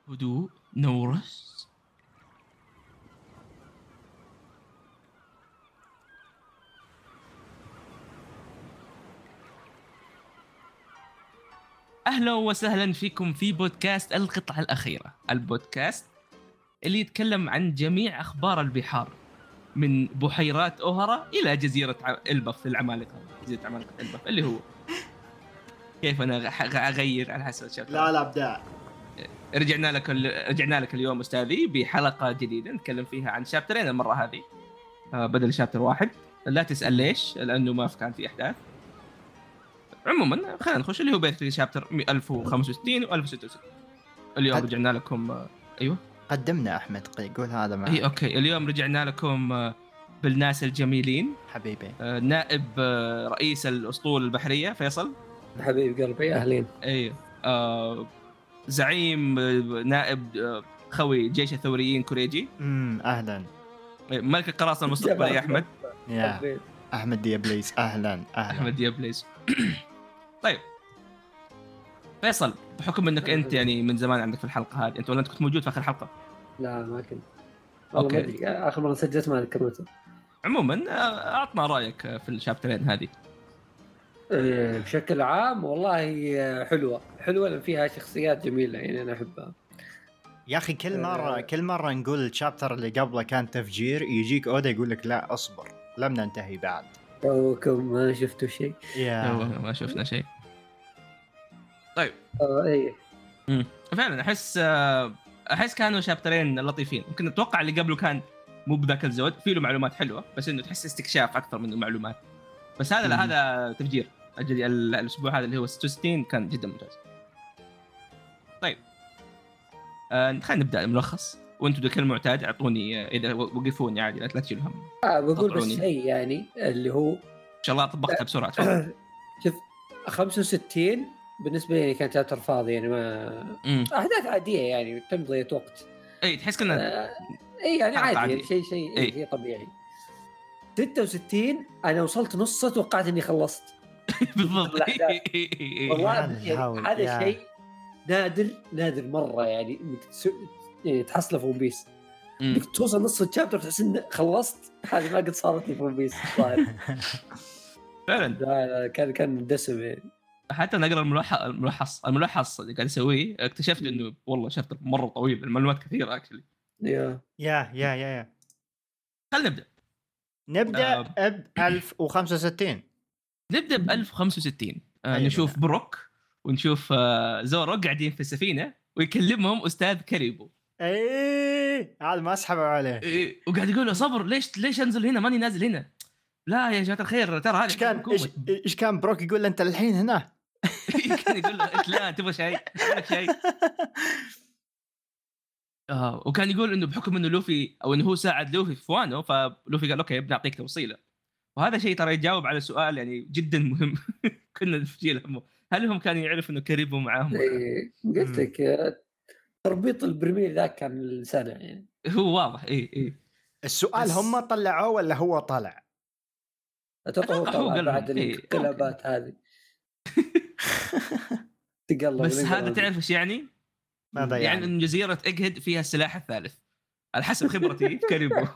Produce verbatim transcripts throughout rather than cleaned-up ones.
هدوء نورس. أهلا وسهلا فيكم في بودكاست القطعة الأخيرة، البودكاست اللي يتكلم عن جميع أخبار البحار من بحيرات أوهرا إلى جزيرة البف العمالقة، جزيرة عمالقة البف اللي هو كيف أنا أغير على حسب الشابتر. لا لا أبداع. رجعنا لك رجعنا لك اليوم أستاذي بحلقة جديدة نتكلم فيها عن شابترين المرة هذه بدل شابتر واحد. لا تسأل ليش، لأنه ما كان في أحداث. عموما خلينا نخش اللي هو بيت شابتر ألف وخمسة وستين و1066. اليوم قد... رجعنا لكم. أيوه قدمنا أحمد قول هذا معك. أي أوكي، اليوم رجعنا لكم بالناس الجميلين حبيبي. نائب رئيس الأسطول البحرية فيصل. حبيب قلبي أهلين. أي آه زعيم نائب خوي جيش الثوريين كوريجي. امم اهلا. ملك القراصنة المستقبلي يا أحمد. يا أحمد ديابليز. أهلا أهلا أحمد ديابليز. طيب فيصل، بحكم انك انت يعني من زمان عندك في الحلقه هذه، انت ولا انت كنت موجود في اخر حلقه؟ لا ما كنت. اوكي اخر مره سجلت ما ذكرته. عموما اعطنا رايك في الشابترين هذه. بشكل عام والله حلوه حلوه لان فيها شخصيات جميله، يعني انا احبها يا اخي. كل مره كل مره نقول الشابتر اللي قبله كان تفجير، يجيك اودا يقول لك لا اصبر لم ننتهي بعد. توكم ما شفتوا شيء. يا ما شفنا شيء. طيب اه ايه امم فعلا احس احس كانوا شابترين لطيفين. ممكن اتوقع اللي قبله كان مو بذاك الزود، فيه له معلومات حلوه بس انه تحس استكشاف اكثر من معلومات. بس هذا لا، هذا تفجير. اجل الاسبوع هذا اللي هو ستة وستين كان جدا ممتاز. طيب آه خلينا نبدا الملخص، وانتم كالمعتاد اعطوني اذا وقفوني عادي، لا تشيلوا هم. اه بقول بس شيء يعني اللي هو ان شاء الله طبقتها بسرعه. تفضل. شوف خمسة وستين بالنسبه لي كانت شابتر فاضي، يعني ما مم. احداث عاديه يعني تمضي وقت. اي تحس كنا آه اي يعني عادي, عادي. شيء شيء اي شيء طبيعي. ستة وستين انا وصلت نص توقعت اني خلصت. بالضبط. والله هذا شيء نادر نادر مره، يعني انك يعني تحصل في ون بيس انك توصل نص الشابتر تحس انك خلصت. هذه ما قد صارت لي في ون بيس الظاهر. فعلا كان كان دسم يعني. حتى نقرا الملخص الملخص الملخص اللي قاعد اسويه اكتشفت انه والله شابتر مره طويل، المعلومات كثيره اكشلي. يا يا يا يا خلينا نبدا نبدا آه. ب ألف وخمسة وستين. نبدا ب ألف وخمسة وستين. آه نشوف بروك ونشوف آه زورو قاعدين في السفينه ويكلمهم استاذ كاريبو. ايه هذا ما اسحبوا عليه. إيه وقاعد يقول له صبر، ليش ليش انزل هنا، ماني نازل هنا. لا يا جماعه الخير ترى هذا ايش كان ايش ايش كان بروك يقول له انت الحين هنا. كان يقول له انت لا تبغى شيء لك شيء. اه وكان يقول انه بحكم انه لوفي او انه هو ساعد لوفي في وانو، فلوفي قال اوكي بنعطيك توصيله. وهذا شيء ترى يجاوب على سؤال يعني جدا مهم. كنا نفجيل همه، هل هم كانوا يعرفوا انه كاريبو معاهم؟ إيه قلت لك تربيط البرميل ذاك كان السنه يعني هو واضح. ايه ايه السؤال هم طلعوه ولا هو طلع؟ اتوقع هو بعد الانقلابات هذه. تقلب بس هذا تعرف ايش يعني؟ ماذا يعني؟ يعني ان جزيره اجهد فيها السلاح الثالث على حسب خبرتي في كاريبو.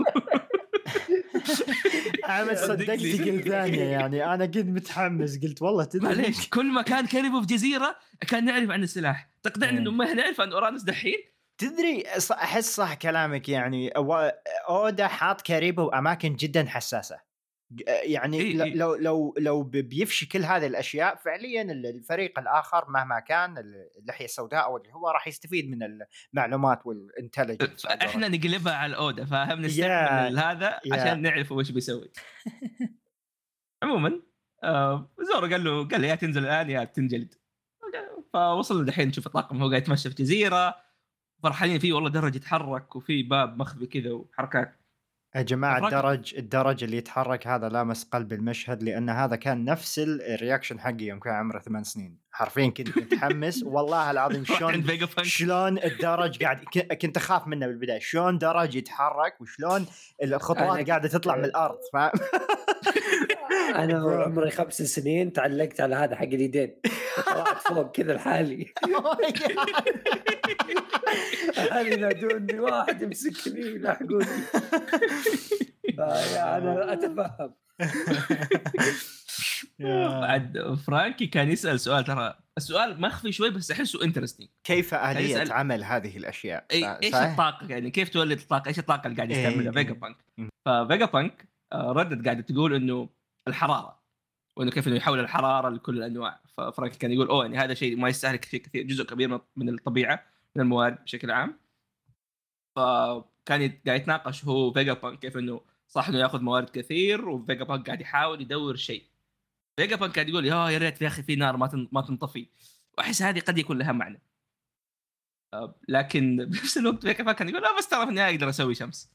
عمل صدقت قلت ثانيه يعني انا كنت متحمس قلت والله تدري ليش كل ما كان كاريبو في جزيره كان نعرف عن السلاح، تقدعني انه ما نعرف عن اورانوس دحين. تدري احس صح كلامك يعني. اودا حاط كاريبو اماكن جدا حساسه يعني. إيه إيه. لو لو لو بيفشي كل هذه الاشياء فعليا الفريق الاخر مهما كان اللحيه السوداء او اللي هو راح يستفيد من المعلومات والانتليجنس. احنا نقلبها على اودا فاهم، نستعمل هذا عشان نعرف وش بيسوي. عموما آه زورو قال له قال لي يا تنزل الان يا تنجلد. فوصل الحين نشوف الطاقم هو قاعد يتمشى في جزيره فرحانين فيه، والله درج يتحرك وفي باب مخفي كذا وحركات. يا جماعة الدرج الدرج اللي يتحرك هذا لامس قلب المشهد، لأن هذا كان نفس الرياكشن حقي يوم كان عمره ثمان سنين حرفيا. كنت متحمس والله العظيم شلون شلون الدرج قاعد كنت أخاف منه بالبداية، شلون درج يتحرك وشلون الخطوات قاعدة تطلع من الأرض فاهم. انا عمري خمس سنين تعلقت على هذا حق اليدين طلعت فوق كذا لحالي اهلي نادوني واحد يمسكني يلحقوني يا انا اتفهم. بعد فرانكي كان يسأل سؤال، ترى السؤال مخفي شوي بس أحسه انترستينج. كيف آلية عمل هذه الأشياء؟ إيش الطاقة يعني كيف تولد الطاقة؟ إيش الطاقة اللي قاعد يستعملها فيجا بانك؟ ففيجا بانك ردت قاعدة تقول إنه الحرارة، وإنه كيف إنه يحول الحرارة لكل الأنواع. ففرانكي كان يقول أوه يعني هذا شيء ما يستهلك شيء كثير، جزء كبير من الطبيعة من الموارد بشكل عام. فكان قاعد يتناقش هو فيجا بانك كيف إنه صح إنه يأخذ موارد كثير، وفيجا بانك قاعد يحاول يدور شيء. فيجا بانك قاعد يقول يا يا ريت يا أخي في نار ما ما تنطفي، وأحس هذه قد يكون لها معنى. لكن بنفس الوقت فيجا بانك كان يقول لا بس ترى في النهاية أقدر أسوي شمس.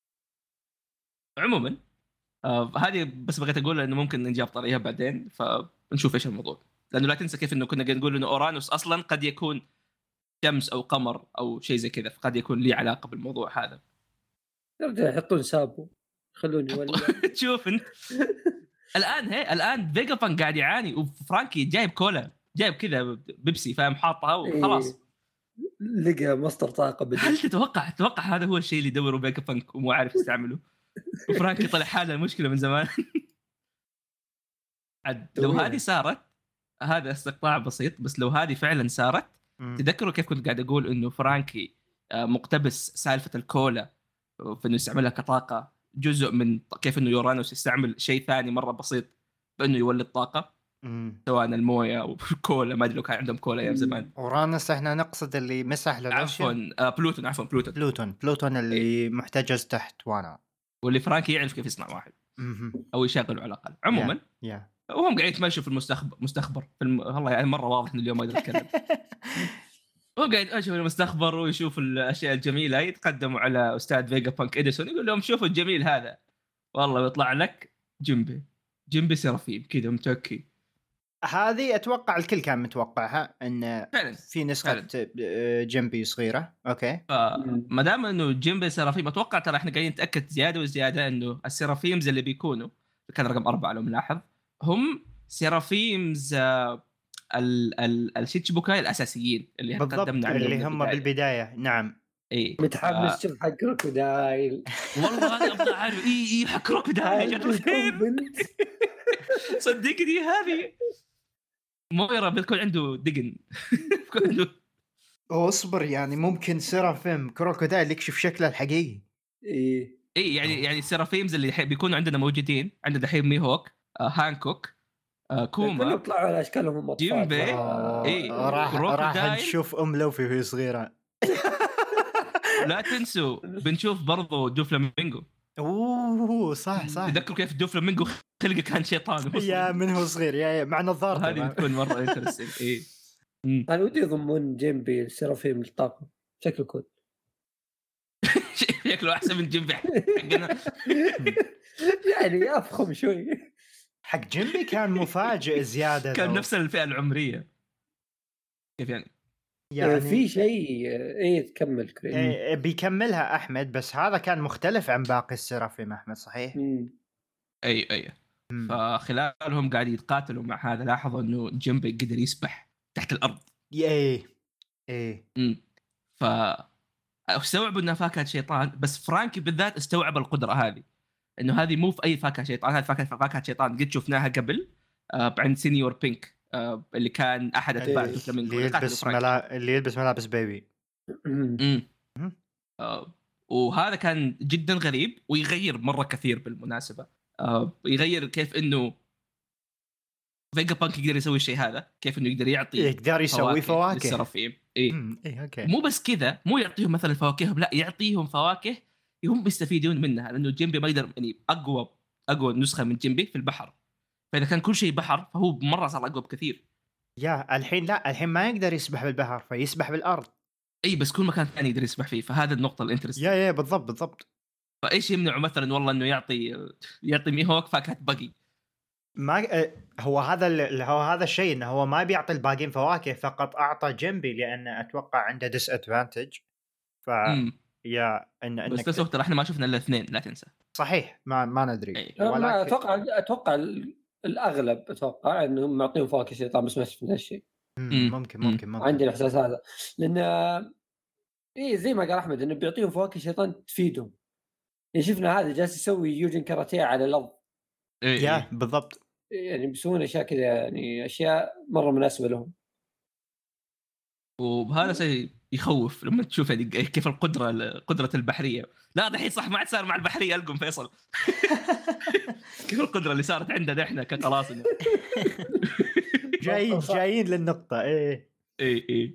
عموما آه هذه بس بغيت أقول إنه ممكن نجاب طريقها بعدين، فنشوف إيش الموضوع. لأنه لا تنسى كيف إنه كنا قاعد نقول إنه أورانوس أصلاً قد يكون شمس أو قمر أو شيء زي كذا، فقد يكون لي علاقة بالموضوع هذا. يرجع يحطون سابو خلوني ولا تشوف انت الآن هي الآن فيجا بانك قاعد يعاني، وفرانكي جايب كولا جايب كذا بيبسي فاهم حاطها وخلاص. إيه. لقى مصدر طاقة بدل. هل تتوقع تتوقع هذا هو الشيء اللي يدوروا فيجا بانك ومو عارف يستعمله؟ وفرانكي طلع حاله المشكلة من زمان. لو هذه صارت هذا استقطاع بسيط، بس لو هذه فعلا صارت تذكروا كيف كنت قاعد أقول إنه فرانكي مقتبس سالفة الكولا في إنه يستعملها كطاقة، جزء من كيف إنه يورانوس يستعمل شيء ثاني مرة بسيط بإنه يولد طاقة، سواء الموية أو الكولا. ما أدري لو كان عندهم كولا أيام زمان. أورانوس إحنا نقصد اللي مسح له عفوا آه بلوتون عفوا بلوتون بلوتون بلوتون اللي إيه؟ محتجز تحت وانا، واللي فرانكي يعرف كيف يصنع واحد أو يشغله على الأقل. عموما yeah. yeah. وهم قاعد يتمشوا في المستخبر مستخبر في الم... والله يعني مرة واضح إنه اليوم ما أقدر أتكلم. هو قاعد أشوف المستخبر ويشوف الأشياء الجميلة، يتقدموا على أستاذ فيجا بانك إديسون يقول لهم شوفوا الجميل هذا، والله يطلع لك جنبي جنبي سرافيم كذا متوكي. هذه أتوقع الكل كان متوقعها إن فعلا. في نسخة فعلا. جنبي صغيرة. أوكي. ما دام إنه جنبي سرافيم أتوقع ترى إحنا قاعدين نتأكد زيادة وزيادة إنه السرافيمز اللي بيكونوا كان رقم أربعة لو ملاحظ هم سرافيمز ال ال الشيتشبوكاي الأساسيين اللي قدمنا عليهم اللي هم بالبداية. نعم. إيه. متحمس شوف حق كروكودايل. والله أنا أبغى أعرف إيه إيه حق كروكودايل. صدقني هذه مويرا بتكون عنده دقن. بتكون عنده. أصبر يعني ممكن سرافيم كروكودايل يكشف شكله الحقيقي. إيه. إيه يعني يعني السرافيمز اللي بيكونوا عندنا موجودين عندنا دحين ميهوك آه هانكوك آه كوما كلهم طلعوا على اشكالهم اطفال. جيمبي آه ايه راح راح نشوف ام لوفي وهي صغيره. لا تنسوا بنشوف برضو دوفلامينغو. اوه صح صح. تذكروا كيف دوفلامينغو خلقه كان شيطان يا من هو صغير يا مع نظارته. هذه بتكون مره انترستنج. ايه انا ودي يضمون جيمبي السرافيم الطاقم شكله كود. شكله احسن من جيمبي حقنا. يعني افخم شوي. حق جيمبي كان مفاجئ زياده. كان نفس الفئه العمريه. كيف يعني؟ يعني في شيء ايه تكمل كريم. إيه بيكملها احمد، بس هذا كان مختلف عن باقي السرافيم احمد صحيح. مم. اي اي مم. فخلالهم قاعد يتقاتلوا مع هذا لاحظوا انه جيمبي قدر يسبح تحت الارض. ايه ايه ف استوعبوا انها فاكهه شيطان، بس فرانكي بالذات استوعب القدره هذه انه هذه مو في اي فاكهه شيطان، هذه فاكهه فاكهه شيطان قد شفناها قبل آه عند سينيور بينك آه اللي كان احد اتباع دوفلامينغو اللي يلبس ملا... اللي يلبس ملابس بيبي. امم آه وهذا كان جدا غريب ويغير مره كثير بالمناسبه. آه يغير كيف انه فيجا بانك يقدر يسوي الشيء هذا، كيف انه يقدر يعطي يقدر يسوي فواكه للسرافيم. ايه ايه اوكي. مو بس كذا، مو يعطيهم مثلا فواكههم، لا يعطيهم فواكه هم بيستفيدون منها، لانه جيمبي ما يقدر يعني اقوى اقوى نسخه من جيمبي في البحر، فاذا كان كل شيء بحر فهو مره صار اقوى بكثير. يا الحين لا الحين ما يقدر يسبح بالبحر فيسبح بالارض. اي بس كل مكان ثاني يقدر يسبح فيه، فهذا النقطه الانترست. يا يا بالضبط بالضبط. فايش يمنعه مثلا والله انه يعطي يعطي ميهوك فاكهه بقي؟ ما هو هذا اللي هو هذا الشيء انه هو ما بيعطي الباقين فواكه، فقط اعطى جنبي لان اتوقع عنده ديس ادفانتج. ف مم. يا ان بس بس وقت احنا ما شفنا الا اثنين لا تنسى. صحيح ما ما ندري ولكن ما اتوقع اتوقع الاغلب اتوقع انهم معطيهم فوكس شيطان بس ما شفنا هالشيء. ممكن ممكن ممكن عندي الاحساس هذا لان ايه زي ما قال احمد انه بيعطيهم فوكس شيطان تفيدهم. يعني شفنا هذا جالس يسوي يوجن كاراتيه على الارض. إيه يا بالضبط يعني بيسوون اشياء كذا يعني اشياء مره مناسبه لهم. وبهذا شيء يخوف لما تشوف يعني كيف القدره قدره البحريه. لا دحين صح ما عاد صار مع البحريه القم فيصل. كيف القدره اللي صارت عندنا احنا كقراصنه. جايين جايين للنقطه ايه ايه ايه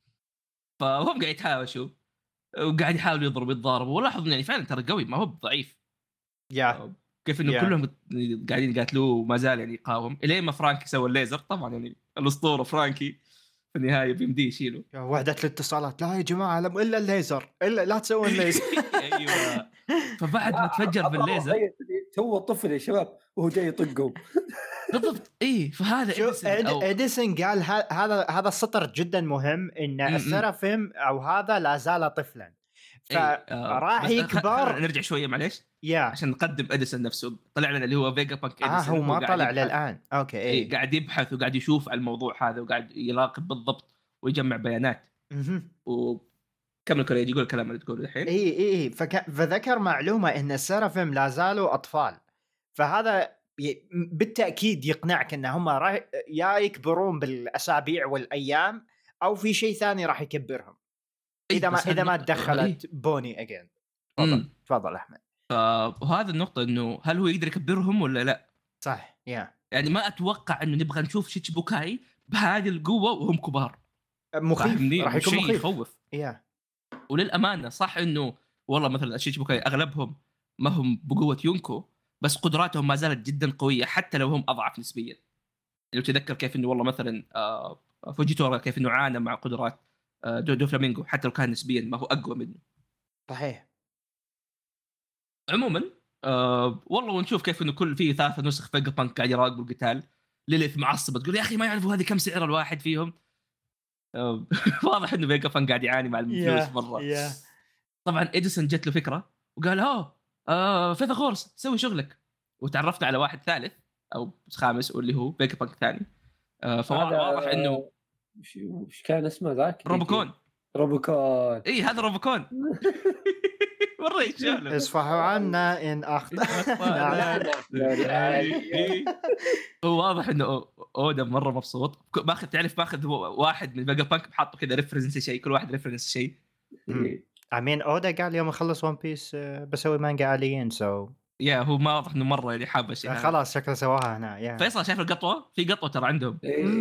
فهم قاعد يتهاوشوا وقاعد يحاولوا يضربوا يتضاربوا ولاحظوا يعني فعلا ترى قوي ما هو ضعيف. يا كيف انه yeah. كلهم قاعدين يقاتلوه وما زال يعني يقاوم الين ما فرانكي سوى الليزر. طبعا يعني الاسطوره فرانكي في النهايه بيمديه يشيله. وحده الاتصالات لا يا جماعه الا الليزر الا لا تسوون الليزر. ايوه فبعد ما تفجر بالليزر تو طفل يا شباب وهو جاي يطقهم. بالضبط ايه فهذا اديسون أو... اديسون قال هذا هذا السطر جدا مهم ان السرافيم او هذا لا زال طفلا فراح إيه. يكبر. نرجع شويه معليش yeah. عشان نقدم اديسون نفسه. طلع لنا اللي هو فيجا بانك اه هو ما طلع للان اوكي ايه. إيه قاعد يبحث وقاعد يشوف على الموضوع هذا وقاعد يراقب بالضبط ويجمع بيانات. وكمل كوريجي يقول الكلام اللي تقوله الحين. اي اي فك... فذكر معلومه ان السرافيم لا زالوا اطفال فهذا ي... بالتاكيد يقنعك ان هم راح يا يكبرون بالاسابيع والايام او في شيء ثاني راح يكبرهم اذا ما اذا ما تدخلت بوني اجين. تفضل تفضل احمد. فهذا النقطه انه هل هو يقدر يكبرهم ولا لا؟ صح يا yeah. يعني ما اتوقع انه نبغى نشوف شيتشبوكاي بهذه القوه وهم كبار. مخيف راح يكون مخيف يخوف. يا yeah. وللامانه صح انه والله مثلا شيتشبوكاي اغلبهم ما هم بقوه يونكو بس قدراتهم ما زالت جدا قويه حتى لو هم اضعف نسبيا. لو تذكر كيف انه والله مثلا فوجيتورا كيف انه عانى مع قدرات دو, دو فلامينغو حتى لو كان نسبيا ما هو اقوى منه. صحيح. عموما أه والله ونشوف كيف انه كل فيه ثلاثه نسخ فيجا بانك قاعد يراقبوا القتال. ليليث معصبه تقول يا اخي ما يعرفوا هذه كم سعر الواحد فيهم. أه واضح انه فيجا بانك قاعد يعاني مع الفلوس مره. yeah. طبعا اديسون جت له فكره وقال ها آه فيثاغورس سوي شغلك. وتعرفنا على واحد ثالث او خامس واللي هو فيجا بانك ثاني. أه فواضح انه وش كان اسمه ذاك روبوكون. روبوكون اي هذا روبوكون. مره يشاله اصفحوا عنا ان اخطا. هو واضح انه اودا مره مبسوط باخذ تعرف باخذ واحد من فيجا بانك بحطه كذا ريفرنس شيء كل واحد ريفرنس شيء. امين اودا قال يوم اخلص ون بيس بسوي مانجا الين سو يا هو ما واضح انه مره اللي حاب الشيء خلاص شكله سواها هنا يا فيصل شايف القطوه في قطوه ترى عندهم.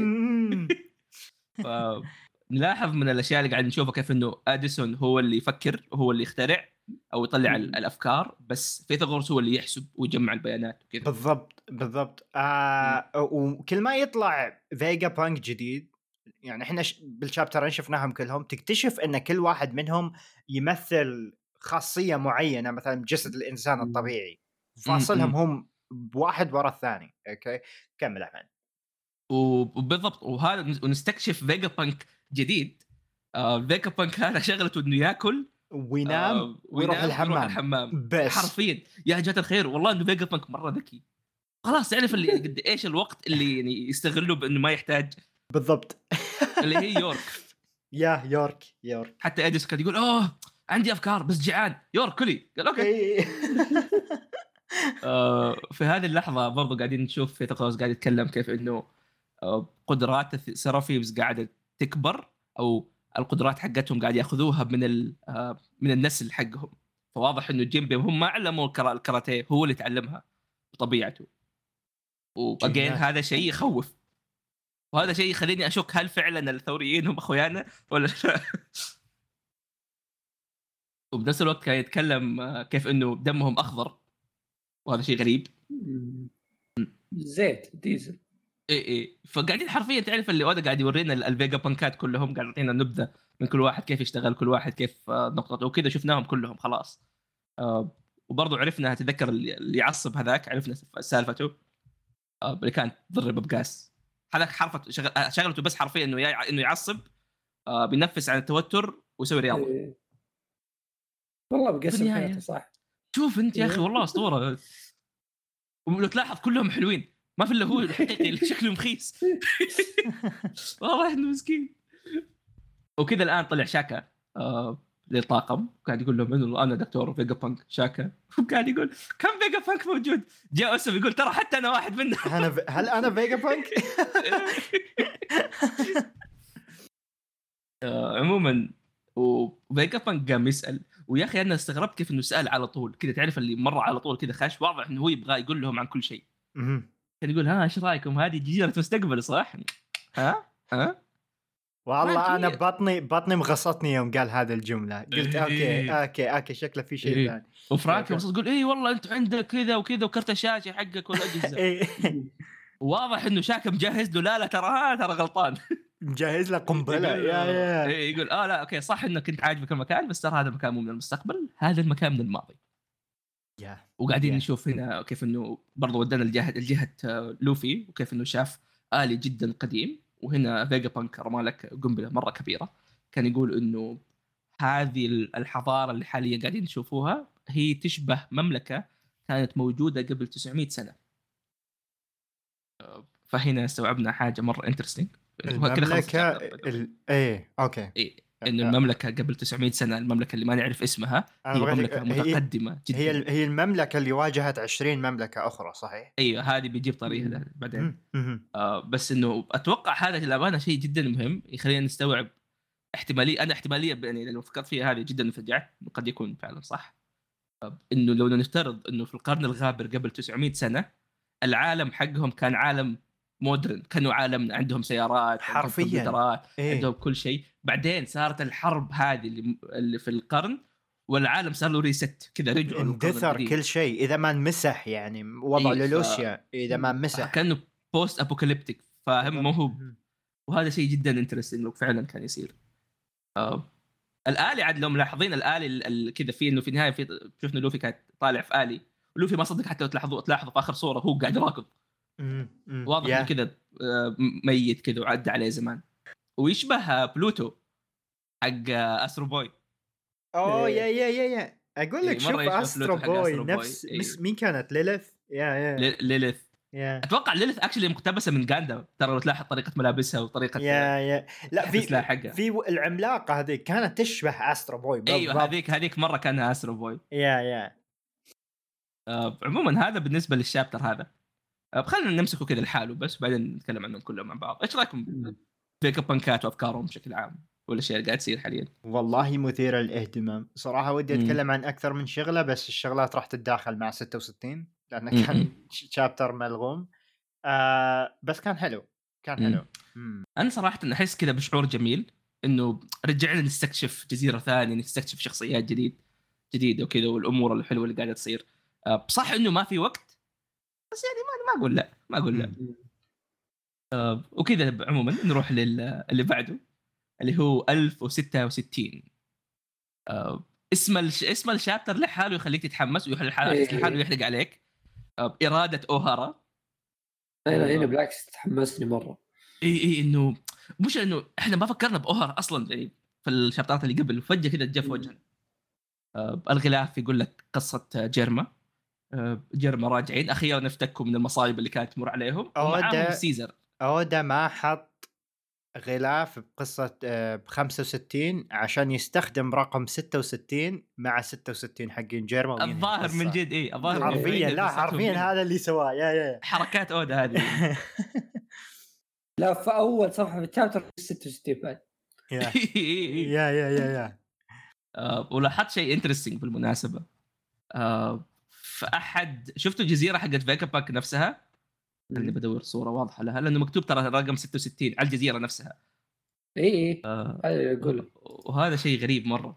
نلاحظ من الاشياء اللي قاعد نشوفها كيف انه اديسون هو اللي يفكر هو اللي يخترع او يطلع الافكار بس فيثاغورس هو اللي يحسب ويجمع البيانات وكذا. بالضبط بالضبط آه وكل ما يطلع فيجا بانك جديد يعني احنا بالشابترين شفناهم كلهم تكتشف ان كل واحد منهم يمثل خاصيه معينه مثلا جسد الانسان الطبيعي فاصلهم هم واحد ورا الثاني. اوكي كمل احمد. وبالضبط وهذا ونستكشف فيجا بانك جديد. آه فيجا بانك هذا شغلته انه ياكل وينام آه ويروح الحمام, الحمام. بس حرفيا يا جات الخير والله انه فيجا بانك مره ذكي خلاص يعرف اللي قد ايش الوقت اللي يعني يستغله بانه ما يحتاج. بالضبط اللي هي يورك. يا يورك يورك حتى اديس كان يقول اوه عندي افكار بس جعان يورك كلي قال اوكي. آه في هذه اللحظه برضو قاعدين نشوف في تقوس قاعد يتكلم كيف انه قدرات السرافيمز قاعده تكبر او القدرات حقتهم قاعد ياخذوها من من النسل حقهم. فواضح انه جيمبي هم ما علموا الكاراتيه هو اللي تعلمها بطبيعته. واجين هذا شيء يخوف وهذا شيء يخليني اشك هل فعلا الثوريين هم اخويانا ولا لا. وبنفس الوقت كان يتكلم كيف انه دمهم اخضر وهذا شيء غريب. زيت ديزل اي اي فقاعدين حرفيا تعرف اللي اودا قاعد يورينا الفيجا بانكات كلهم قاعد يعطينا نبذه من كل واحد كيف يشتغل كل واحد كيف نقطته وكذا شفناهم كلهم خلاص. آه وبرضه عرفنا تذكر اللي يعصب هذاك عرفنا سالفته آه اللي كان ضرب بقاس هذاك حرفه شغل... شغلته بس حرفيا انه يع... انه يعصب آه بينفس عن التوتر ويسوي رياضه. إيه. والله بقسم حياته صح شوف انت يا اخي والله اسطوره. ولو تلاحظ كلهم حلوين، ما في الا هو الحقيقي اللي شكله مخيس. والله انه مسكين. وكذا الان طلع شاكا آه للطاقم، قاعد يقول لهم انه انا دكتور فيجا بانك شاكا، وقاعد يقول كم فيجا بانك موجود. جاء اسم يقول ترى حتى انا واحد منهم. انا ب... هل انا فيجا بانك؟ آه عموما وفيجا بانك قام يسال، ويا اخي انا استغربت كيف انه سال على طول كذا، تعرف اللي مره على طول كذا خاش، واضح انه هو يبغى يقول لهم عن كل شيء. كان يقول ها ايش رايكم هذه جزيره مستقبل صح؟ ها ها والله انا بطني بطني مغصتني يوم قال هذه الجمله، قلت اوكي اوكي اوكي شكله في شيء ثاني. وفرانك وصل تقول اي والله انت عندك كذا وكذا وكرت الشاشه حقك والاجهزه. واضح انه شاكا مجهز له، لا لا ترى ها ترى غلطان. مجهز له قنبله. يا يا يقول اه لا اوكي صح انك كنت عاجبك المكان، بس ترى هذا المكان مو من المستقبل، هذا المكان من الماضي. يا وقاعدين نشوف هنا كيف انه برضو ودنا الجهه الجهه لوفي، وكيف انه شاف آلي جدا قديم. وهنا فيجا بانك رمى لك قنبله مره كبيره، كان يقول انه هذه الحضاره اللي حاليا قاعدين نشوفوها هي تشبه مملكه كانت موجوده قبل تسعمية سنه. فهنا استوعبنا حاجه مره انترستينج. المملكه ال... ايه اوكي إيه. انه المملكه قبل تسعمية سنه، المملكه اللي ما نعرف اسمها، هي مملكه متقدمه جدا. هي هي المملكه اللي واجهت عشرين مملكه اخرى صحيح. ايوه هذه بيجيب طريقها بعدين. آه بس انه اتوقع هذا للامانه شيء جدا مهم يخلينا نستوعب احتماليه. انا احتماليه يعني لو فكرت فيها هذه جدا فجعت قد يكون فعلا صح. آه انه لو نفترض انه في القرن الغابر قبل تسعمية سنه العالم حقهم كان عالم مودرن، كانوا عالم عندهم سيارات حرفيا عندهم, إيه؟ عندهم كل شيء. بعدين صارت الحرب هذه اللي في القرن، والعالم صار له ريست كذا، رجعوا اندثر كل شيء اذا ما نمسح يعني وضع إيه لولوسيا ف... اذا ما مسح كانه بوست ابوكاليبتيك، فاهم؟ مو هو. وهذا شيء جدا انترستنج لو فعلا كان يصير. آه. الآلي عاد لو ملاحظين الآلي كذا في انه في النهايه في شفنا لوفي كانت طالع في آلي، ولوفي ما صدق حتى لو تلاحظوا تلاحظوا في اخر صوره هو قاعد يراكض، واضح انه كذا ميت كذا وعدى عليه زمان، ويشبه بلوتو حق استرو بوي. اوه يا يا يا يا اقول لك شوف استرو بوي نفس إيه. مين كانت ليلث؟ يا يا ليلث يا اتوقع ليلث اكشلي مقتبسه من غاندا، ترى لو تلاحظ طريقه ملابسها وطريقه يا يا لا في في العملاقه هذيك كانت تشبه استرو بوي. ايوه هذيك هذيك مره كانها استرو بوي. يا يا آه عموما هذا بالنسبه للشابتر هذا. آه خلينا نمسكه كذا لحاله بس وبعدين نتكلم عنهم كلهم مع بعض. ايش رايكم في بانكات وافكارهم بشكل عام والاشياء اللي قاعد تصير حاليا؟ والله مثيره للاهتمام صراحه. ودي اتكلم عن اكثر من شغله بس الشغلات راح تتداخل مع ستة وستين لانه كان شابتر ملغوم. آه بس كان حلو كان حلو. مم. انا صراحه احس كذا بشعور جميل انه رجعنا نستكشف جزيره ثانيه، نستكشف شخصيات جديد جديده وكذا، والامور الحلوه اللي قاعده تصير. آه صح انه ما في وقت، بس يعني ما ما اقول لا ما اقول لا. آه وكذا عموما نروح للي بعده اللي هو ألف وستة وستين. آه اسم الش... اسم الشابتر لحاله يخليك تتحمس ويحل لحاله يحرق عليك. آه إرادة أوهارا. انا هنا بالعكس تحمسني مره. اي اي انه مش انه احنا ما فكرنا بأوهارا اصلا يعني في الشابترات اللي قبل، فجأة كده جاء في وجهنا. آه الغلاف يقول لك قصة جيرما. آه جيرما راجعين اخيرا افتكوا من المصايب اللي كانت تمر عليهم، ومعهم سيزر. اودا ما حط غلاف بقصة ب خمسة وستين عشان يستخدم رقم ستة وستين مع ستة وستين حقين جيرما. الظاهر من جد ايه الظاهر حرفيا لا حرفيا هذا اللي سواه. يا يا حركات اودا هذه. لا في اول صفحة في الشابتر ستة وستين بعد. يا يا يا يا ولاحظت شيء انترستينج بالمناسبة. آه فأحد شفتوا الجزيرة حقت فيجا بانك نفسها اللي بدور صورة واضحة لها لأنه مكتوب ترى رقم ستة وستين على الجزيرة نفسها. إيه إيه آه أقول. وهذا شيء غريب مرة.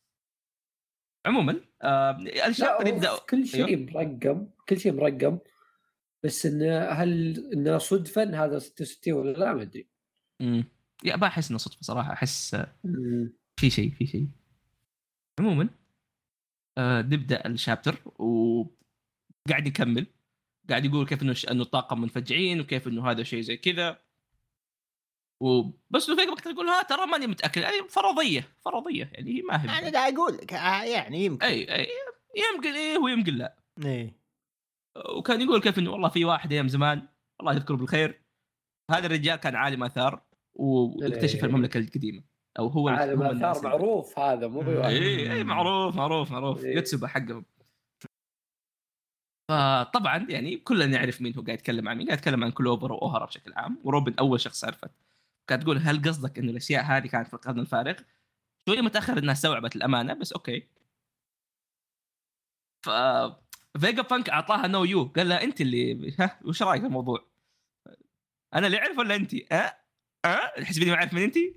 عموما آه الشابتر يبدأ كل شيء أيوه؟ مرقم كل شيء مرقم بس إن هل إنه صدفة هذا ستة وستين ولا لا ما أدري. امم يا بحس إنه صدفة صراحة. أحس في شيء في شيء. عموما آه نبدأ الشابتر وقاعد يكمل قاعد يقول كيف انه انه الطاقم منفجعين وكيف انه هذا شيء زي كذا، وبس لو فيك بقدر تقول ها ترى ماني متاكد يعني فرضيه فرضيه يعني هي ما هي. انا دا اقول لك يعني يمكن اي اي يمكن ايه ويمكن لا. ايه وكان يقول كيف انه والله في واحد ايام زمان الله يذكره بالخير، هذا الرجال كان عالم اثار واكتشف إيه. المملكه القديمه، او هو عالم اثار معروف هذا مو بواحد. اي اي معروف معروف معروف إيه. يتسبه حقهم. فطبعا يعني كلنا نعرف مين هو قاعد يتكلم عن مين، قاعد يتكلم عن كلوفر واوهرا بشكل عام، وروبن اول شخص عرفت. كانت تقول هل قصدك انه الاشياء هذه كانت في القرن الفارغ؟ شويه متاخر انها استوعبت الامانه بس اوكي. ف فيجا بانك اعطاها نو يو، قال لها انت اللي ها وش رايك في الموضوع؟ انا اللي اعرف ولا انت؟ اه اه تحسبيني ما اعرف من انت؟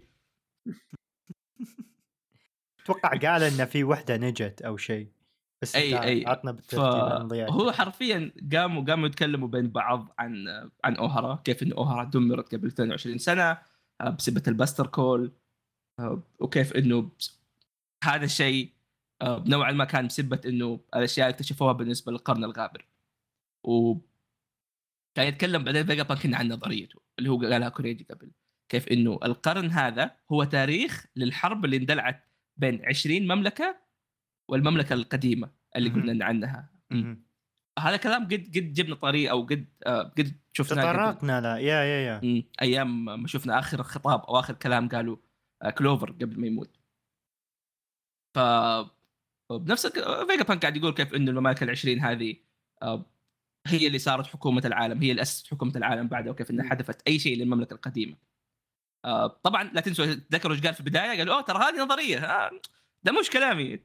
اتوقع قال ان في وحده نجت او شيء، بس اي اي عطنا بالترتيب. ف... هو حرفيا قاموا قاموا يتكلموا بين بعض عن عن اوهرا، كيف ان اوهرا دمرت قبل اثنين وعشرين سنه بسبب الباستر كول، وكيف انه هذا الشيء نوعا ما كان بسبب انه الاشياء اكتشفوها بالنسبه للقرن الغابر. و كان يتكلم بعدين فيجا بانك عن نظريته اللي هو قالها كوريجي قبل، كيف انه القرن هذا هو تاريخ للحرب اللي اندلعت بين عشرين مملكه والمملكه القديمه اللي قلنا عنها. هذا كلام قد قد جبنا طريقه او قد آه قد شفنا تطرقنا لا يا يا يا ايام ما شفنا اخر خطاب او اخر كلام قالوا آه كلوفر قبل ما يموت. ف بنفس فيجا بانك قاعد يقول كيف انه الممالك العشرين هذه آه هي اللي صارت حكومه العالم، هي اللي اسست حكومه العالم بعدها، وكيف انها حذفت اي شيء للمملكه القديمه. آه طبعا لا تنسوا تذكروا ايش قال في البدايه، قالوا اوه ترى هذه نظريه آه ده مش كلامي.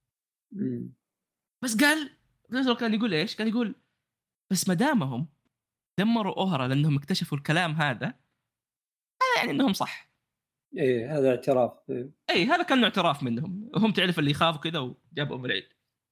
بس قال كان يقول ايش؟ كان يقول بس ما دامهم دمروا اوهرا لانهم اكتشفوا الكلام هذا، هذا يعني انهم صح. ايه هذا اعتراف. ايه اي هذا كان اعتراف منهم، هم تعرف اللي يخافوا كذا وجابوا ام العيد.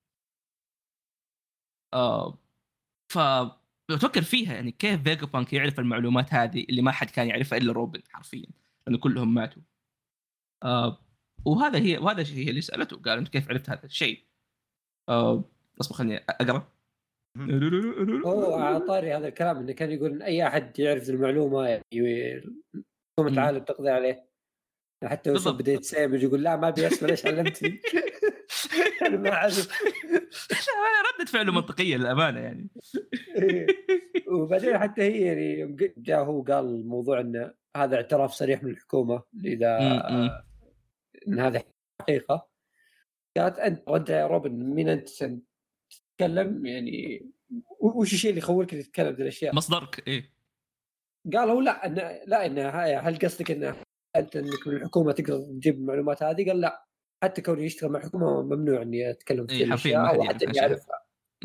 آه ف بتفكر فيها يعني كيف فيجا بانك يعرف المعلومات هذه اللي ما حد كان يعرفها الا روبن حرفيا لانه كلهم ماتوا. آه وهذا هي وهذا الشيء اللي سالته، قال انت كيف عرفت هذا الشيء؟ آه اصبر خليني اقرا. هو عطاري هذا الكلام انه كان يقول ان اي احد يعرف المعلومه يعني حكومه العالم تقضي عليه. حتى وصل بدايه سام يقول لا ما ابي اسمع ليش علمتني. انا ما اعرف. ردة فعله منطقيه للامانه يعني. وبعدين حتى هي يعني جاء هو قال الموضوع انه هذا اعتراف صريح من الحكومه اذا ان هذا حقيقه. قالت انت وانت يا روبن مين انت تتكلم يعني وش الشيء اللي يخولك تتكلم ذي الاشياء؟ مصدرك ايه؟ قالوا لا إن لا إن هل قصدك إن أنت إنك من الحكومة تقدر تجيب المعلومات هذه؟ قال لا حتى كوني يشتغل مع الحكومة ممنوع إني أتكلم في إيه الأشياء أو حتى إني أعرفها.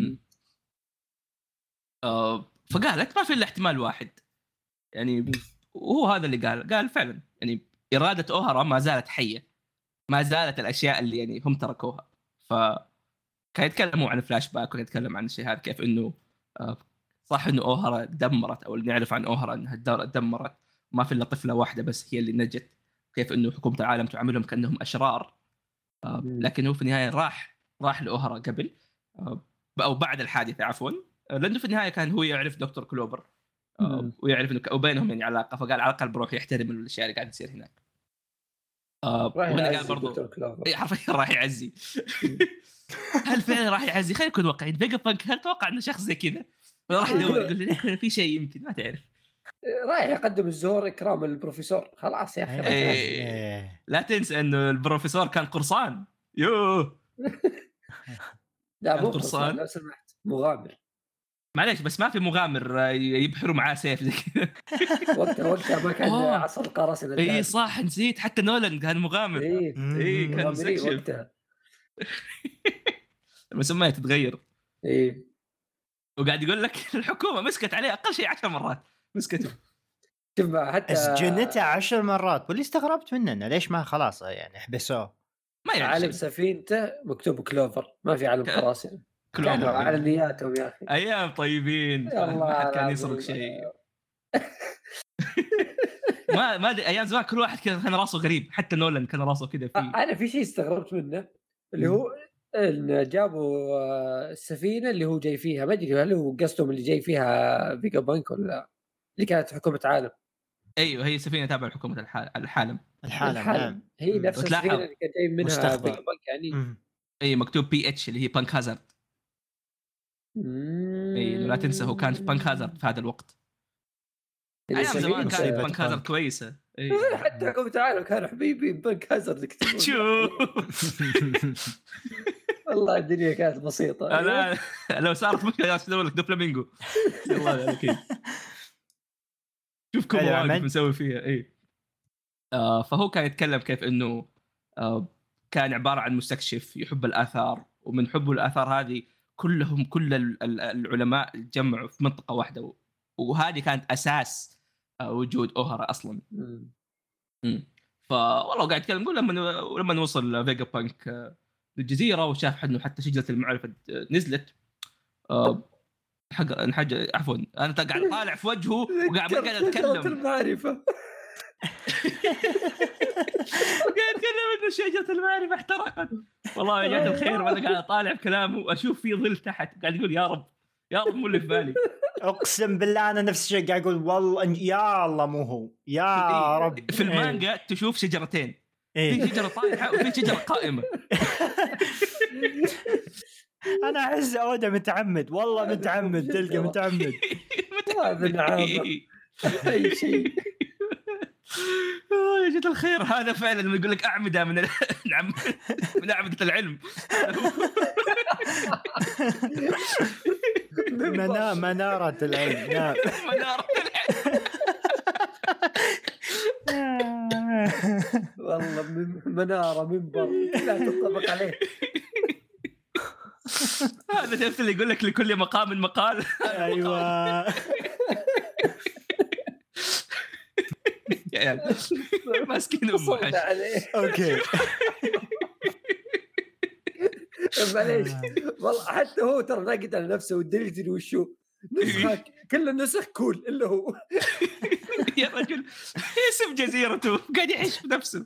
آه فقالت ما في إلا احتمال واحد يعني، وهو هذا اللي قال قال فعلا يعني إرادة أوهرا ما زالت حية، ما زالت الأشياء اللي يعني هم تركوها. ف كان يتكلموا عن فلاش باك ويتكلم عن الشيء هذا كيف إنه آه صح إنه أوهرا دمرت أو اللي نعرف عن أوهرا إنها دمرت ما في إلا طفلة واحدة بس هي اللي نجت، كيف إنه حكومة العالم تعاملهم كأنهم أشرار. آه لكن هو في النهاية راح راح لأوهرا قبل آه أو بعد الحادثة عفوا، لأنه في النهاية كان هو يعرف دكتور كلوبر آه ويعرف إنه وبينهم يعني علاقة، فقال على الأقل بروح يحترم الأشياء اللي قاعد تصير هناك. آه وهنا قال برضو إيه حرفيا راح يعزي. هل فعلا راح يعزي؟ خلينا نكون واقعيين. فيجا بانك هل توقع إنه شخص زي كذا راح يدور يقول في شيء يمكن ما تعرف رايح يقدم الزهور إكرام للبروفيسور خلاص يا أخي. إيه. لا تنسى إنه البروفيسور كان قرصان. يوه لا مو قرصان لو سمحت مغامر. معليش بس ما في مغامر يبحروا معاه سيف زي كذا. وقتها وقتها ما كان عصر القراصنة. اي صح نسيت حتى نولان كان مغامر. اي اي كان مستكشف المسميات تتغير. اي وقاعد يقول لك الحكومة مسكت عليه أقل شيء عشر مرات مسكته. تبع حتى اسجنته عشر مرات واللي استغربت مننا ليش ما خلاص يعني حبسوه. ما يعرف عالم سفينته مكتوب كلوفر ما في عالم قراصنة. كانوا على نياتهم يا أخي. أيام طيبين ما حد كان يسرق شيء. ما ما ادري ايام زمان كل واحد كذا كان راسه غريب، حتى نولان كان راسه كذا فيه. انا في شيء استغربت منه اللي هو ان جابوا السفينه اللي هو جاي فيها، ما ادري هل هو قصدهم اللي جاي فيها فيجا بانك ولا اللي كانت حكومه عالم. ايوه هي سفينه تابعه لحكومه الحالم. الحالم الحالم هي نفس السفينه اللي كان جاي منها فيجا بانك يعني. اي مكتوب بي اتش اللي هي بانك هازارد. اي لا تنسى هو كان في بانك هازارد في هذا الوقت. ايام زمان كانت بانك هازارد كويسه. اي حتى قوم تعالوا كانوا حبيبي بانك هازارد يكتبون. شوف والله الدنيا كانت بسيطه. لا لو صارت مشكله اسوي لك دوبلامينجو والله اكيد. شوف كم واقف مسوي فيها. اي آه فهو كان يتكلم كيف انه آه كان عباره عن مستكشف يحب الاثار، ومن حبه الاثار هذه كلهم كل العلماء تجمعوا في منطقه واحده، وهذه كانت اساس آه وجود اوهرا اصلا. امم فوالله قاعد يتكلم يقول لما لما نوصل فيجا بانك آه للجزيره وشاف انه حتى شجره المعرفه نزلت آه حق حاجه عفوا انا قاعد طالع في وجهه وقاعد قاعد اتكلم المعرفه قاعد اتكلم انه شجره المعرفه احترقت. والله يا جماعه الخير وانا قاعد اطالع بكلامه واشوف في ظل تحت قاعد يقول يا رب يا رب مو اللي في بالي. اقسم بالله انا نفس الشيء قاعد اقول والله يا الله مو هو يا رب. في المانجا تشوف شجرتين في شجره طايحه وفي شجره قائمه. انا احس اودا متعمد والله متعمد تلقى متعمد متعمد اي شيء. يا جد الخير هذا فعلا لما يقول لك اعمده من من اعمده العلم. منا مناره العلم نعم مناره العلم والله مناره منبر لا تطبق عليه. هذا نفس اللي يقول لك لكل مقام مقال. ايوه يا ماسكين امه اوكي معليش والله حتى هو ترى ناقد على نفسه والدليل وشو نسخك كل النسخ كول الا هو. يا رجل اسم جزيرته قاعد يعيش بنفسه.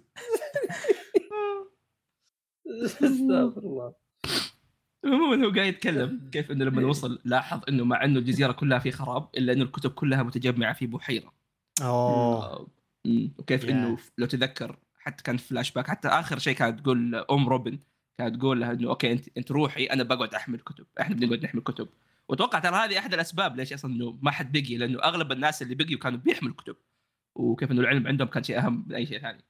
استغفر الله. عموما هو قاعد يتكلم كيف انه لما وصل لاحظ انه مع انه الجزيره كلها في خراب الا انه الكتب كلها متجمعه في بحيره. اوه وكيف انه لو تذكر حتى كان فلاش باك حتى اخر شيء كانت تقول ام روبن كانت تقول لها انه اوكي انت انت روحي انا بقعد احمل كتب احنا بنقعد نحمل كتب. واتوقع ترى هذه احد الاسباب ليش اصلا انه ما حد بقي لانه اغلب الناس اللي بقيوا كانوا بيحملوا كتب وكيف انه العلم عندهم كان شيء اهم من اي شيء ثاني.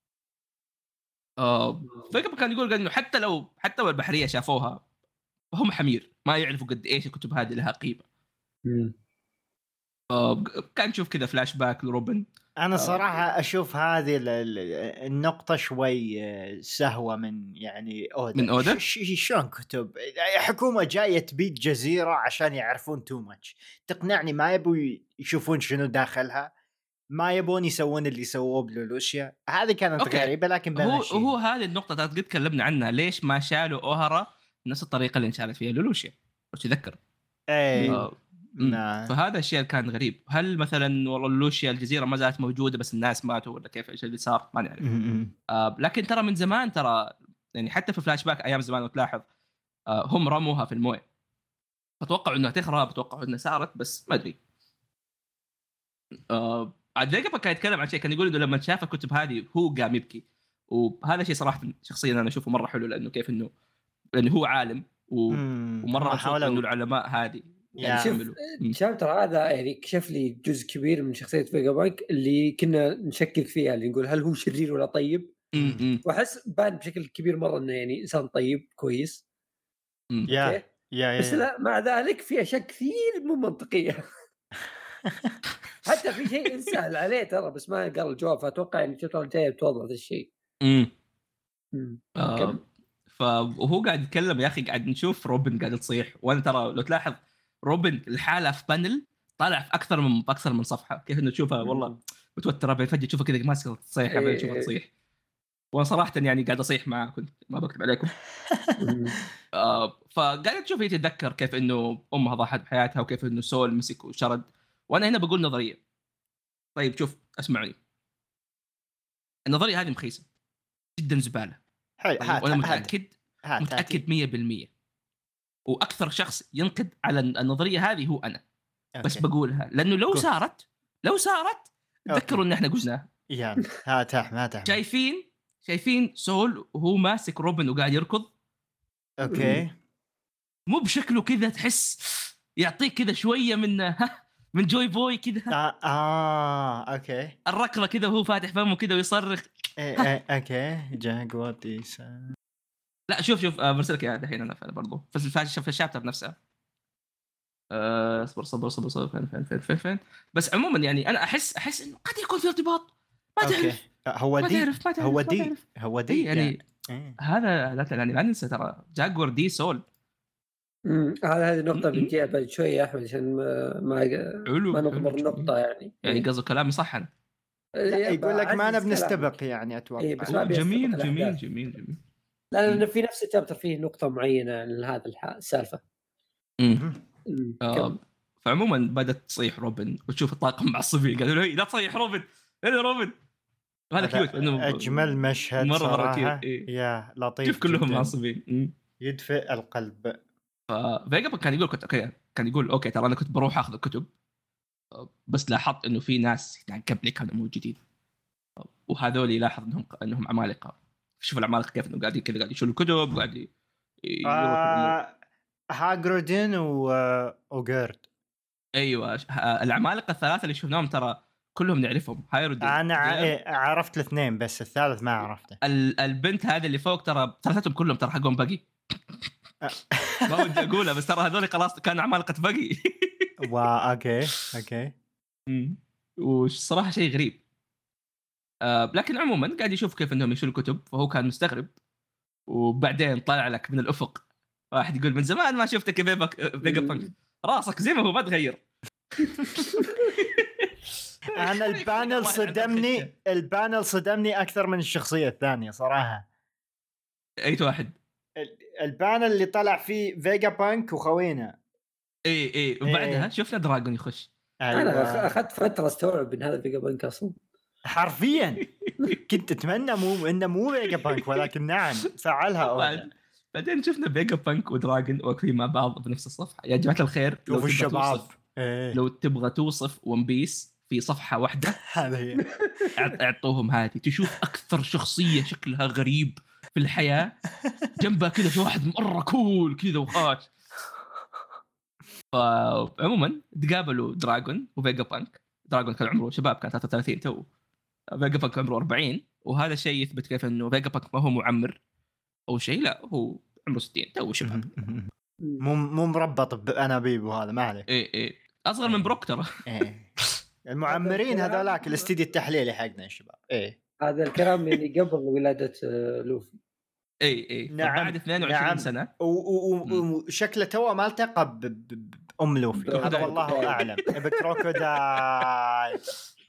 اه فكان كان يقول انه حتى لو حتى لو البحريه شافوها هم حمير ما يعرفوا قد ايش الكتب هذه لها قيمه. امم آه كان نشوف كذا فلاش باك لروبن. انا صراحه اشوف هذه النقطه شوي سهوه من يعني اودا من اودا شلون كتب حكومه جايه تبيد جزيره عشان يعرفون تو ماتش تقنعني ما يبوا يشوفون شنو داخلها ما يبون يسوون اللي سووه بلولوشيا. هذه كانت أوكي. غريبه لكن هو هو هذه النقطه قد تكلمنا عنها ليش ما شالوا اوهرا نفس الطريقه اللي انشالت فيها لولوشيا لو تذكر. اي آه. نعم. فهذا الشيء كان غريب. هل مثلا والله لولوشيا الجزيره ما زالت موجوده بس الناس ماتوا ولا كيف ايش اللي صار ما نعرف. آه لكن ترى من زمان ترى يعني حتى في فلاش باك ايام زمان وتلاحظ آه هم رموها في المويه فتوقعوا انها تخرب توقعوا انها صارت بس ما ادري. آه عاد ذاك كان يتكلم عن شيء كان يقول انه لما شاف الكتب هذه هو قام يبكي وهذا شيء صراحه شخصيا انا اشوفه مره حلو لانه كيف انه لانه هو عالم و... ومره مبسوط انه العلماء هذه يعني شوف الشابتر هذا يعني كشف لي جزء كبير من شخصيه فيجا بانك اللي كنا نشكك فيها اللي نقول هل هو شرير ولا طيب. واحس بان بشكل كبير مره انه يعني انسان طيب كويس. يا يا بس لا مع ذلك في اشياء كثير مو منطقيه. حتى في شيء سهل عليه ترى بس ما قال الجواب فاتوقع ان الشابتر الجاي بتوضح هذا الشيء. امم آه فهو قاعد يتكلم يا اخي قاعد نشوف روبن قاعد تصيح وانا ترى لو تلاحظ روبن الحاله في بانل طالع في اكثر من اكثر من صفحه كيف انه تشوفها والله متوتره فجاه تشوفها كذا ماسكه تصيح بعدين تشوفها تصيح. وانا صراحه يعني قاعد اصيح معاه كنت ما بكتب عليكم. آه فقاعد تشوف هي تتذكر كيف انه امها ضحت بحياتها وكيف انه سول مسك وشرد. وانا هنا بقول نظريه. طيب شوف اسمعوني النظريه هذه مخيسه جدا زباله. طيب وانا متاكد هات متاكد مية بالمية واكثر شخص ينقد على النظريه هذه هو انا. أوكي. بس بقولها لانه لو كوف. صارت لو صارت تذكروا ان احنا قلناها يعني هات هات شايفين شايفين سول وهو ماسك روبن وقاعد يركض اوكي مو بشكله كذا تحس يعطيك كذا شويه من من جوي بوي كذا اه, آه اوكي الركضه كذا وهو فاتح فمه كذا ويصرخ إيه إيه اوكي جاكوار ديسان. لا شوف شوف آه برسلك اياها الحين انا فعلا برضو في في الشابتر نفسها. آه، صبر صبر صبر صبر فين فين فين فين فين بس عموما يعني انا احس احس انه قد يكون في ارتباط ما تعرف هو ما دي تعرف ما تعرف هو ما دي تعرف. هو دي يعني, يعني إيه. هذا لا يعني لا ننسى ترى جاكور دي سول. امم هذا هذه النقطة بنجيها بعد شوية يا أحمد عشان ما ما, ما نضمر النقطة يعني يعني قصدي كلامي صح أنا. يقول لك ما أنا بنستبق يعني أتوقع. إيه بس جميل جميل جميل جميل. لا لأن في نفس الشابتر فيه نقطة معينة لهذا السالفة. امم آه فعموما بدأت تصيح روبن وتشوف الطاقم معصبين قالوا له لا تصيح روبن هذا روبن هذا كيوت انه اجمل مشهد مرة صراحه مرة إيه. يا لطيف شوف كلهم معصبين يدفئ القلب. ففيجا كان يقول كنت اوكي كان يقول اوكي ترى انا كنت بروح اخذ الكتب بس لاحظت انه في ناس يعني قبلي كانوا موجودين وهذول لاحظ انهم انهم عمالقه. شوف العمالقه كيف انه قاعدين كذا قاعد يشيلوا الكتب وقاعد يروحوا هاجرودين و اوغيرد. ايوه العمالقه الثلاثه اللي شفناهم ترى كلهم نعرفهم. هايرودين انا ع... عرفت الاثنين بس الثالث ما عرفته. ال... البنت هذه اللي فوق ترى ثلاثتهم كلهم ترى حقهم بقي ما ودي اقولها بس ترى هذول خلاص كانوا عمالقه بقي. وا اوكي اوكي وصراحه شيء غريب. آه لكن عموما قاعد يشوف كيف انهم يشيلوا الكتب فهو كان مستغرب. وبعدين طلع لك من الافق واحد يقول من زمان ما شفتك يا فيجا بانك راسك زي ما هو ما تغير. انا البانل صدمني البانل صدمني اكثر من الشخصيه الثانيه صراحه. اي واحد البانل اللي طلع فيه فيجا بانك وخوينا اي اي وبعدها إيه. شفنا دراغون يخش. أيوة. انا اخذت فتره استوعب ان هذا فيجا بانك اصلا حرفيا كنت اتمنى مو انه مو فيجا بانك ولكن نعم فعلها. بعدين شفنا فيجا بانك ودراغون واقفين مع بعض بنفس الصفحه. يا جماعه الخير لو تبغى توصف إيه. لو تبغى توصف ون بيس في صفحه واحده هذا هي اعطوهم هذه تشوف اكثر شخصيه شكلها غريب في الحياه جنبها كذا في واحد مره كول كذا وخاش. فعموما تقابلوا دراغون وفيجا بانك. دراغون كان عمره شباب كان ثلاثة وثلاثين تو. فيجا بانك عمره أربعين وهذا الشيء يثبت كيف انه فيجا بانك ما هو معمر او شيء لا هو عمره ستين تو شباب مو مو مربط بانابيب وهذا ما عليه. ايه ايه اصغر من بروك ترى. ايه المعمرين هذولاك الاستديو التحليلي حقنا يا شباب. ايه هذا الكلام يعني قبل ولاده لوفي. اي اي نعم. بعد اثنين وعشرين نعم. سنه وشكله تو ما التقى بام لوفي هذا والله اعلم. بكروكودايل.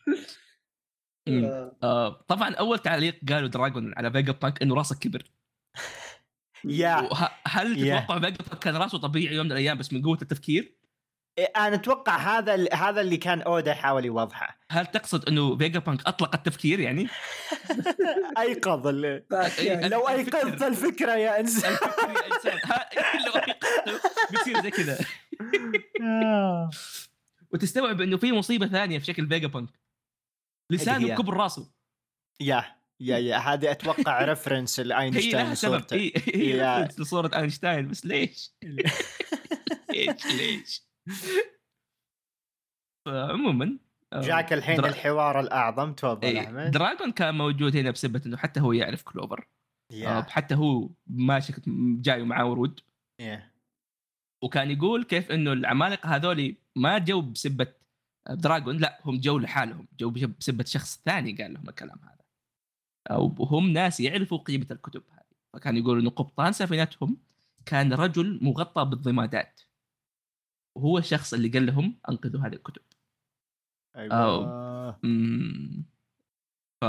آه طبعا اول تعليق قالوا دراغون على فيجا بانك انه راسه كبر. يا هل تتوقع فيجا بانك كان راسه طبيعي يوم من الايام بس من قوه التفكير؟ انا اتوقع هذا هذا اللي كان اودا يحاول يوضحه. هل تقصد انه فيجا بانك اطلق التفكير يعني؟ ايقظ لو ايقظت الفكره يا انسان الفكره يا انسان لو ايقظت بيصير زي كذا. وتستوعب انه في مصيبه ثانيه في شكل فيجا بانك لسانه كبر راسه. يا يا يا هذه اتوقع ريفرنس لاينشتاين صورته. هي هي ريفرنس لصوره اينشتاين بس ليش ليش ليش فعموما جاك الحين درا... الحوار الاعظم تفضل ايه. احمد. دراغون كان موجود هنا بسبب انه حتى هو يعرف كلوفر آه حتى هو ماشي جاي معاه ورود yeah. وكان يقول كيف انه العمالقه هذولي ما جو بسبه دراغون لا هم جو لحالهم جو بسبه شخص ثاني قال لهم الكلام هذا او هم ناس يعرفوا قيمه الكتب هذه. فكان يقول انه قبطان سفينتهم كان رجل مغطى بالضمادات وهو الشخص اللي قال لهم انقذوا هذه الكتب. ايوه امم ف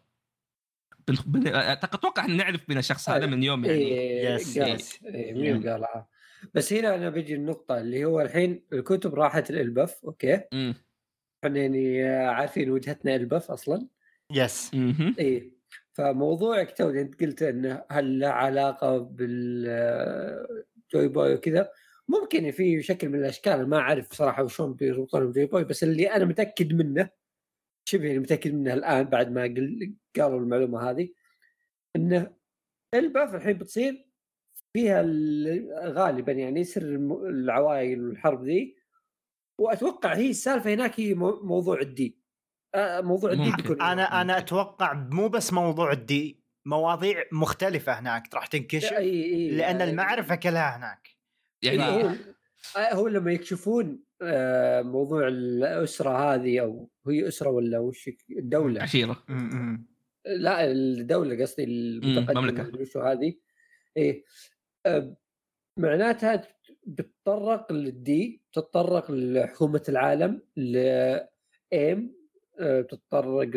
اتوقع ان نعرف من الشخص هذا من يوم يعني يس يس مين قال. بس هنا انا بيجي النقطه اللي هو الحين الكتب راحت للبف اوكي احنا يعني عارفين وجهتنا البف اصلا يس اي فموضوعك تو انت قلت انه هل له علاقه بالجوي بوي وكذا ممكن في شكل من الاشكال ما اعرف صراحه وشون بيربطون بجوي بوي بس اللي انا متاكد منه شبه متاكد منه الان بعد ما قالوا المعلومه هذه انه الباف الحين بتصير فيها غالبا يعني سر العوائل والحرب ذي، واتوقع هي السالفه هناك هي موضوع الدين. موضوع الدين بيكون انا انا اتوقع مو بس موضوع الدين، مواضيع مختلفه هناك راح تنكشف لان المعرفه كلها هناك يعني. هو هو لما يكشفون موضوع الاسره هذه، او هي اسره ولا وش الدوله، عشيره، لا الدوله قصدي المتقدمه وش هذه، ايه معناتها بتطرق للدي، بتطرق لحكومه العالم، لإيم، بتطرق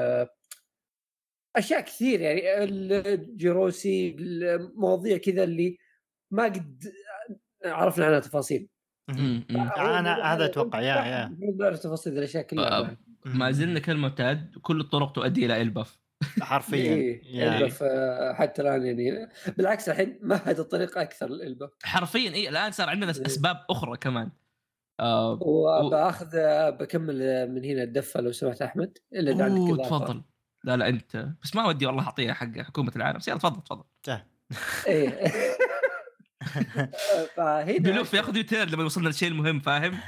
اشياء كثير يعني، الجيروسي، المواضيع كذا اللي ما قد عرفنا عنها تفاصيل. انا هذا اتوقع يا يا نعرف تفاصيل الاشياء كلها. ما زلنا كالمعتاد كل الطرق تؤدي الى البف حرفيا. إيه البف حتى الان يعني، بالعكس الحين مهد الطريق اكثر البف حرفيا. اي الان صار عندنا إيه. اسباب اخرى كمان. آه وباخذ و... بكمل من هنا الدفه لو سمحت احمد، الا اذا عندك اضافه. تفضل. لا لا انت بس ما ودي والله اعطيها حق حكومه العالم. يلا تفضل تفضل. ايه فهنا بلوف ياخذ يوتير لما وصلنا للشيء المهم، فاهم؟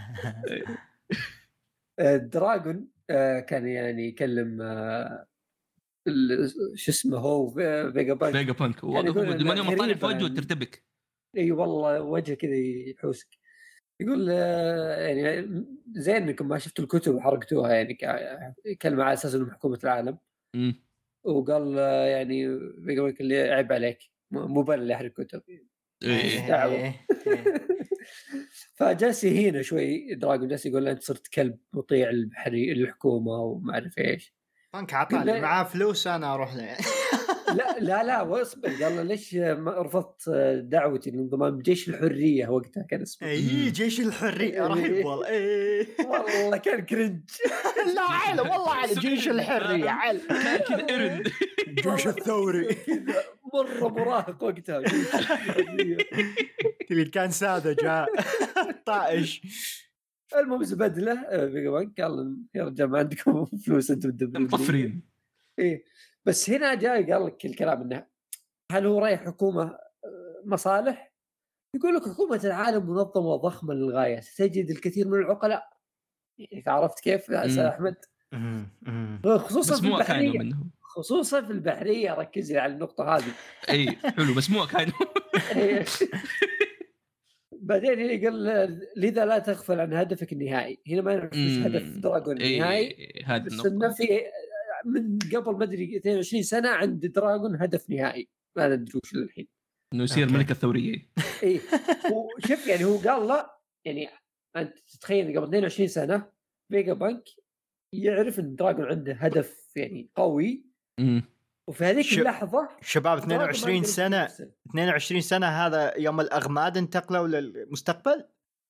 دراغون كان يعني يكلم شو اسمه هو فيجا بانك فيجا بانك لما يوم طالع في وجهه ترتبك. اي والله وجهه كذا يحوسك. يقول يعني زين انكم ما شفتوا الكتب وحرقتوها، يعني كلمه على اساس انهم حكومه العالم. م. وقال يعني فيجا بانك اللي عيب عليك، مو بل اللي يحرق الكتب. ايه دعوه. فجالس هنا شوي دراغون، جالس يقول انت صرت كلب مطيع البحري الحكومه وما اعرف ايش. بانك عطاني معاه فلوس انا اروح له. لا لا لا واصبر، قال له ليش رفضت دعوتي لانضمام جيش الحريه؟ وقتها كان اسمه اي جيش الحريه. رهيب والله. ايه والله كان كرنج. لا عيل والله على جيش الحريه عيل، كان كذا إرن جيش الثوري مره مراهق وقتها. اللي كان ساذج طائش. المهم زبدله فيجا بانك قال يا رجال ما عندكم فلوس انتم مطفرين. ايه بس هنا جاي قال لك الكلام انه هل هو رايح حكومه مصالح؟ يقول لك حكومه العالم منظمه ضخمه للغايه، ستجد الكثير من العقلاء. اذا عرفت كيف يا استاذ احمد؟ خصوصا في البحريه، خصوصا في البحريه ركز لي على النقطه هذه. اي حلو بس مو كانوا. بعدين هنا قال لذا لا تغفل عن هدفك النهائي. هنا ما نعرف ايش هدف دراغون النهائي، هذا بس انه في من قبل ما ادري اثنين وعشرين سنه عند دراغون هدف نهائي ما ندري وش الحين، انه يصير ملك الثوريه. اي وشوف يعني هو قال لا، يعني انت تتخيل قبل اثنين وعشرين سنه فيجا بانك يعرف ان دراغون عنده هدف يعني قوي. امم وفي هذيك ش... اللحظه شباب اثنين وعشرين سنه اثنين وعشرين سنه هذا يوم الاغماد انتقلوا للمستقبل.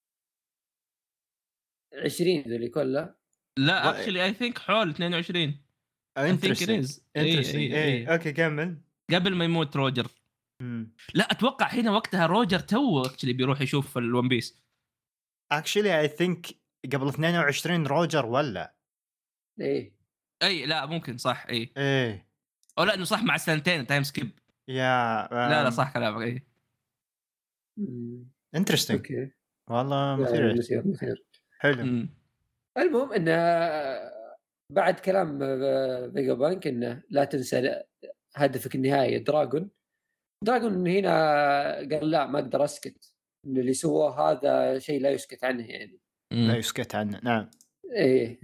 عشرين ذولي كلها لا اكشلي اي ثينك حول اثنين وعشرين. انترستينج انترستينج اي اوكي كمل. قبل ما يموت روجر. مم. لا اتوقع هنا وقتها روجر تو اكشلي بيروح يشوف الون بيس. اكشلي اي ثينك قبل اثنين وعشرين روجر ولا ايه اي لا ممكن صح. اي ايه او لا انه صح مع السنتين تايم سكيب. يا لا لا صح كلامك. اي انترستينج اوكي والله مثير مثير مثير حلو. مم. المهم انه بعد كلام فيجا بانك انه لا تنسى هدفك النهائي دراغون. دراغون هنا قال لا ما اقدر اسكت، ان اللي سواه هذا شيء لا يسكت عنه يعني. لا يسكت عنه نعم. ايه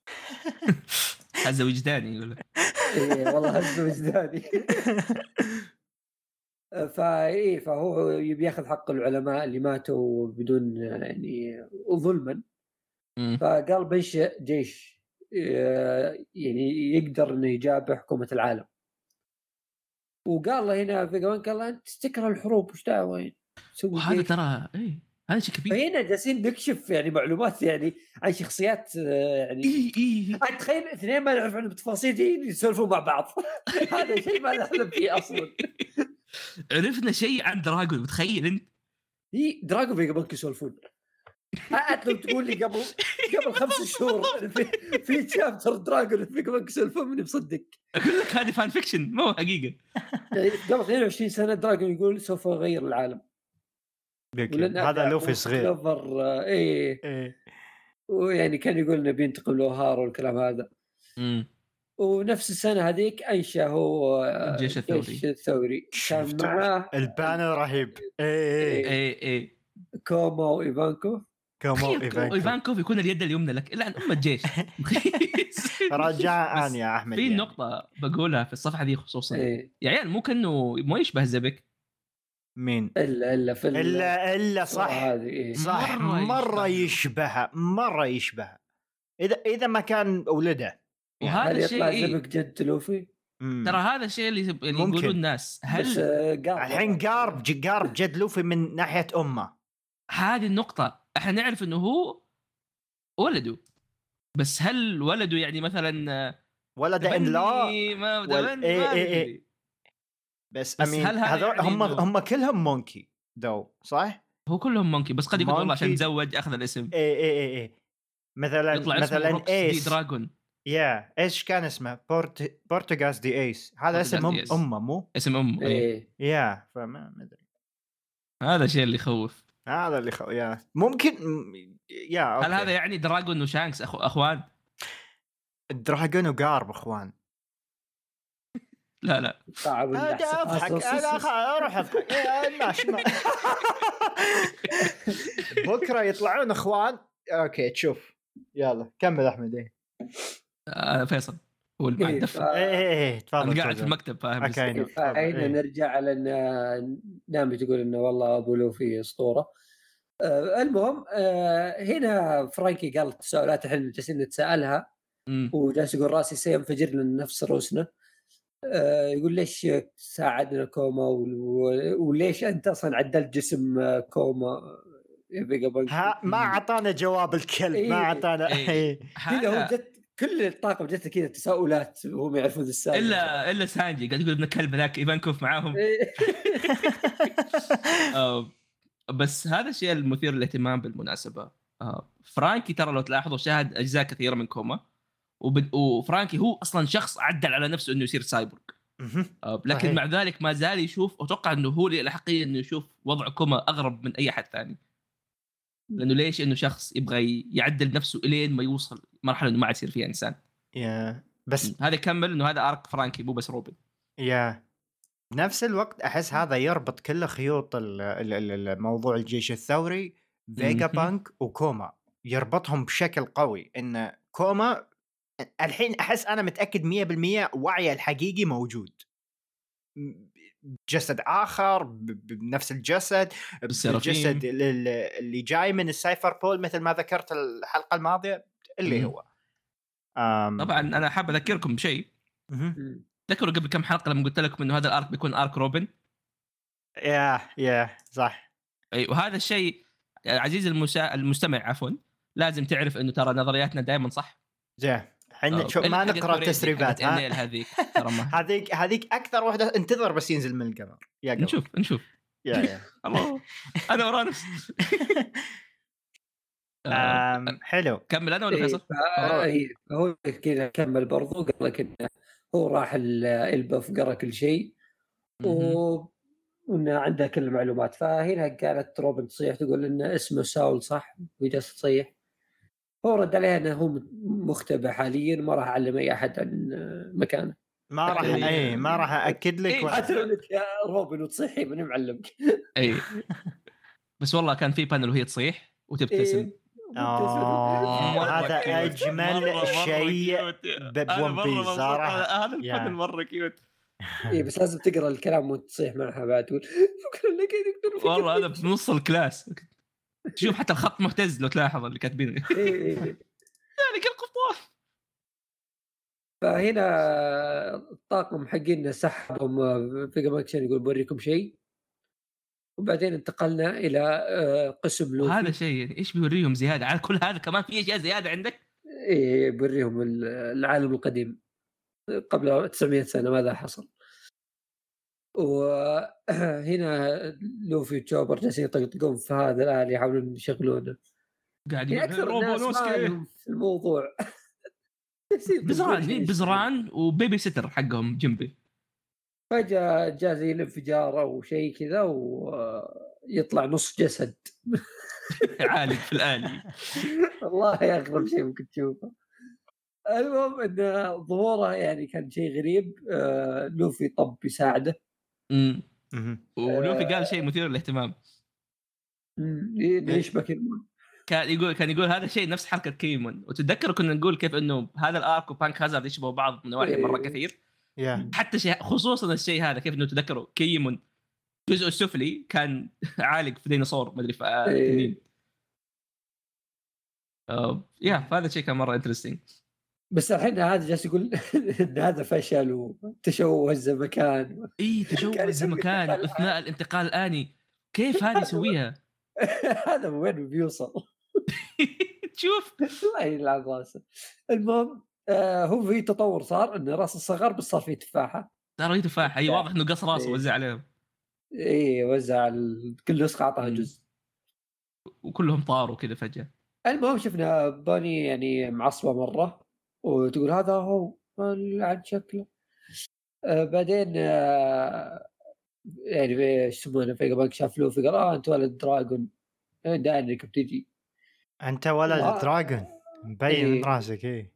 هذا وجداني يقول. ايه والله هذا وجداني. فايه فهو يبي ياخذ حق العلماء اللي ماتوا بدون يعني ظلما. فقال بنشئ جيش يعني يقدر انه يجابه حكومه العالم. وقال له هنا فيجا بانك قال انت تكره الحروب وش دعوه تسوي هذا ترى اي هذا شيء كبير. فهنا جالسين نكشف يعني معلومات يعني عن شخصيات يعني اي اي تخيل اثنين ما نعرف عنهم تفاصيل دي يسولفوا مع بعض. هذا شيء ما نحلم فيه اصلا. عرفنا شيء عن دراغون، متخيل انت؟ اي دراغون فيجا بانك يسولفون حتى لو تقول لي قبل قبل خمس شهور في في شابتر دراجون في بنك سولفا مني مصدق. اقول لك هذه فان فيكشن مو حقيقه. قبل اثنين وعشرين سنه دراجون يقول سوف يغير العالم. هذا لوفي صغير. ايه ايه ويعني كان يقول انه بينتقم لوهار والكلام هذا. امم ونفس السنه هذيك انشا هو الجيش الثوري. الجيش الثوري كان معاه البانر رهيب. ايه ايه ايه كوما وايفانكو. كوما وايفانكو ايفانكو يكون اليد اليمنى لك الا عن ام الجيش. رجاء يا احمد. في يعني. نقطه بقولها في الصفحه دي خصوصا إيه. يا عيال مو كانه مو يشبه زبك. مين الا الا في الا الا صح إيه. صح مره, مرة يشبهها مره يشبهها اذا اذا ما كان ولده. وهذا الشيء إيه؟ زبك جد لوفي. ترى هذا الشيء اللي يقولون الناس. هل الحين قارب قارب جد لوفي من ناحيه امه. هذه النقطه احنا نعرف انه هو ولده بس هل ولده يعني مثلا ولد ان لا ما وال... إيه إيه إيه. بس, بس امين هذول يعني هم إنه... هم كلهم مونكي دو صح. هو كلهم مونكي بس قد يكون والله عشان تزوج اخذ الاسم. اي اي اي, إيه. مثلا مثلا ايس دراجون. يا ايش كان اسمه بورت بورتوغاز دي ايس. هذا اسم أم... امه مو اسم امه ايه يا فما ادري. هذا الشيء اللي يخوف. هذا اللي خو... يا ممكن يا أوكي. هل هذا يعني دراجون وشانكس أخو... اخوان؟ دراجون وقارب اخوان. لا لا صعب اضحك انا اروح اضحك ماشي. بكره يطلعون اخوان. اوكي تشوف يلا كمل احمد. ايه انا فيصل هو اللي بعد دفع. ايه تفضل. انا قاعد في المكتب فاهم. اين نرجع على ان نامي تقول انه والله ابو لوفي اسطوره. آه المهم آه هنا فرانكي قال سؤالات احنا جالسين نتسالها وجالس يقول راسي سينفجر لنا نفس رؤوسنا. آه يقول ليش ساعدنا كوما وليش انت اصلا عدلت جسم كوما ها ما اعطانا جواب الكلب. إيه ما اعطانا إيه. هو جت كل الطاقم جت كذا تساؤلات وهم يعرفون السالفه الا الا سانجي قاعد يقول ابن الكلب ذاك ايفانكوف معاهم. آه بس هذا الشيء المثير للاهتمام بالمناسبه. آه فرانكي ترى لو تلاحظوا شاهد اجزاء كثيره من كوما وب... وفرانكي هو اصلا شخص عدل على نفسه انه يصير سايبورغ. آه لكن صحيح. مع ذلك ما زال يشوف اتوقع انه هو الحقيقي انه يشوف وضع كوما اغرب من اي حد ثاني. لانه ليش انه شخص يبغى يعدل نفسه الين ما يوصل مرحله انه ما عاد يصير فيها انسان. يا بس هذا يكمل انه هذا ارك فرانكي مو بس روبن. يا بنفس الوقت احس هذا يربط كل خيوط الموضوع الجيش الثوري فيجا بانك وكوما يربطهم بشكل قوي. ان كوما الحين احس انا متاكد مية بالمية وعي الحقيقي موجود جسد آخر بنفس الجسد بالجسد اللي جاي من السايفر بول مثل ما ذكرت الحلقة الماضية اللي هو طبعا أنا حاب أذكركم بشيء. ذكروا قبل كم حلقة لما قلت لكم إنه هذا الأرك بيكون أرك روبن. يا يا صح. أي وهذا الشيء عزيز المسا... المستمع عفوا لازم تعرف إنه ترى نظرياتنا دائما صح. جاء حين شو ما نقرأ تسريبات هذيك هذيك هذيك أكثر واحدة انتظر بس ينزل من القمر. يا نشوف نشوف يا يا الله أنا ورانس. أم حلو كمل أنا ولا فيصل؟ إيه هو كذا كمل برضو قال لك إنه هو راح البف قرأ كل شيء و وإنه عنده كل المعلومات. فهنا قالت روبن تصيح تقول إنه اسمه ساول صح وجالس تصيح. هو رد عليها انه هو مختبئ حاليا ما راح اعلم اي احد عن مكانه. ما راح اي ما راح ااكد لك إيه حتى لك يا روبن وتصيحي من معلمك. اي بس والله كان في بانل وهي تصيح وتبتسم. إيه. آه هذا اجمل شيء بون بيس صراحه. هذا البانل مره كيوت. اي بس لازم تقرا الكلام وانت تصيح معها بعد تقول شكرا لك يا دكتور. والله هذا بنص الكلاس تشوف حتى الخط مهتز لو تلاحظ اللي كاتبينه. يعني كل قطاع. فهنا الطاقم حقنا سحبهم في قماكشن يقول بوريكم شيء وبعدين انتقلنا الى قسم لوفي. هذا شيء ايش بيوريهم زياده على كل هذا كمان في اشياء زياده عندك؟ ايه بوريهم العالم القديم قبل تسعمية سنه ماذا حصل. وهنا لوفي وتشوبر جالسين يطقطقون في هذا الآلي يحاولون يشغلونه قاعد يقول روبونوسكي في الموضوع. بزران بزران وبيبي ستر حقهم جنبي. فجأة جاء زي الانفجار أو شيء كذا ويطلع نص جسد عالق في الآلي. والله أغرب شيء ممكن تشوفه. المهم إن ظهوره يعني كان شيء غريب. آه لوفي طب يساعده. امم ولوفي قال شيء مثير للاهتمام. ليش بكيمون كان يقول كان يقول هذا الشيء نفس حركة كيمون. وتتذكروا كنا نقول كيف إنه هذا الآرك وبانك هازارد يشبهوا بعض من نواحي مرة كثير. yeah. حتى شيء خصوصا الشيء هذا كيف إنه تذكروا كيمون الجزء السفلي كان عالق في ديناصور ما أدري في تنين. آه يا فهذا الشيء كان مرة انترستينج. بس الحين هذا جالس يقول إن هذا فشل وتشوه الزمكان. إيه تشوه الزمكان أثناء الانتقال الآني. كيف هذه يسويها؟ هذا وين بيوصل؟ تشوف الله يلعن راسه. المهم آه هو في تطور صار إنه راس الصغر بس صار فيه تفاحة. صار فيه تفاحة. أي واضح إنه قص راسه وزع عليهم. إيه وزع كل نسخة أعطاها جزء. وكلهم طاروا كذا فجأة. المهم شفنا باني يعني معصبة مرة وتقول هذا هو عن شكله. آه بعدين آه يعني ايش يسمونه فيجا بانك شاف له فقال اه انت ولد دراجون دائما انك بتجي انت ولد و... دراجون مبين من راسك. ايه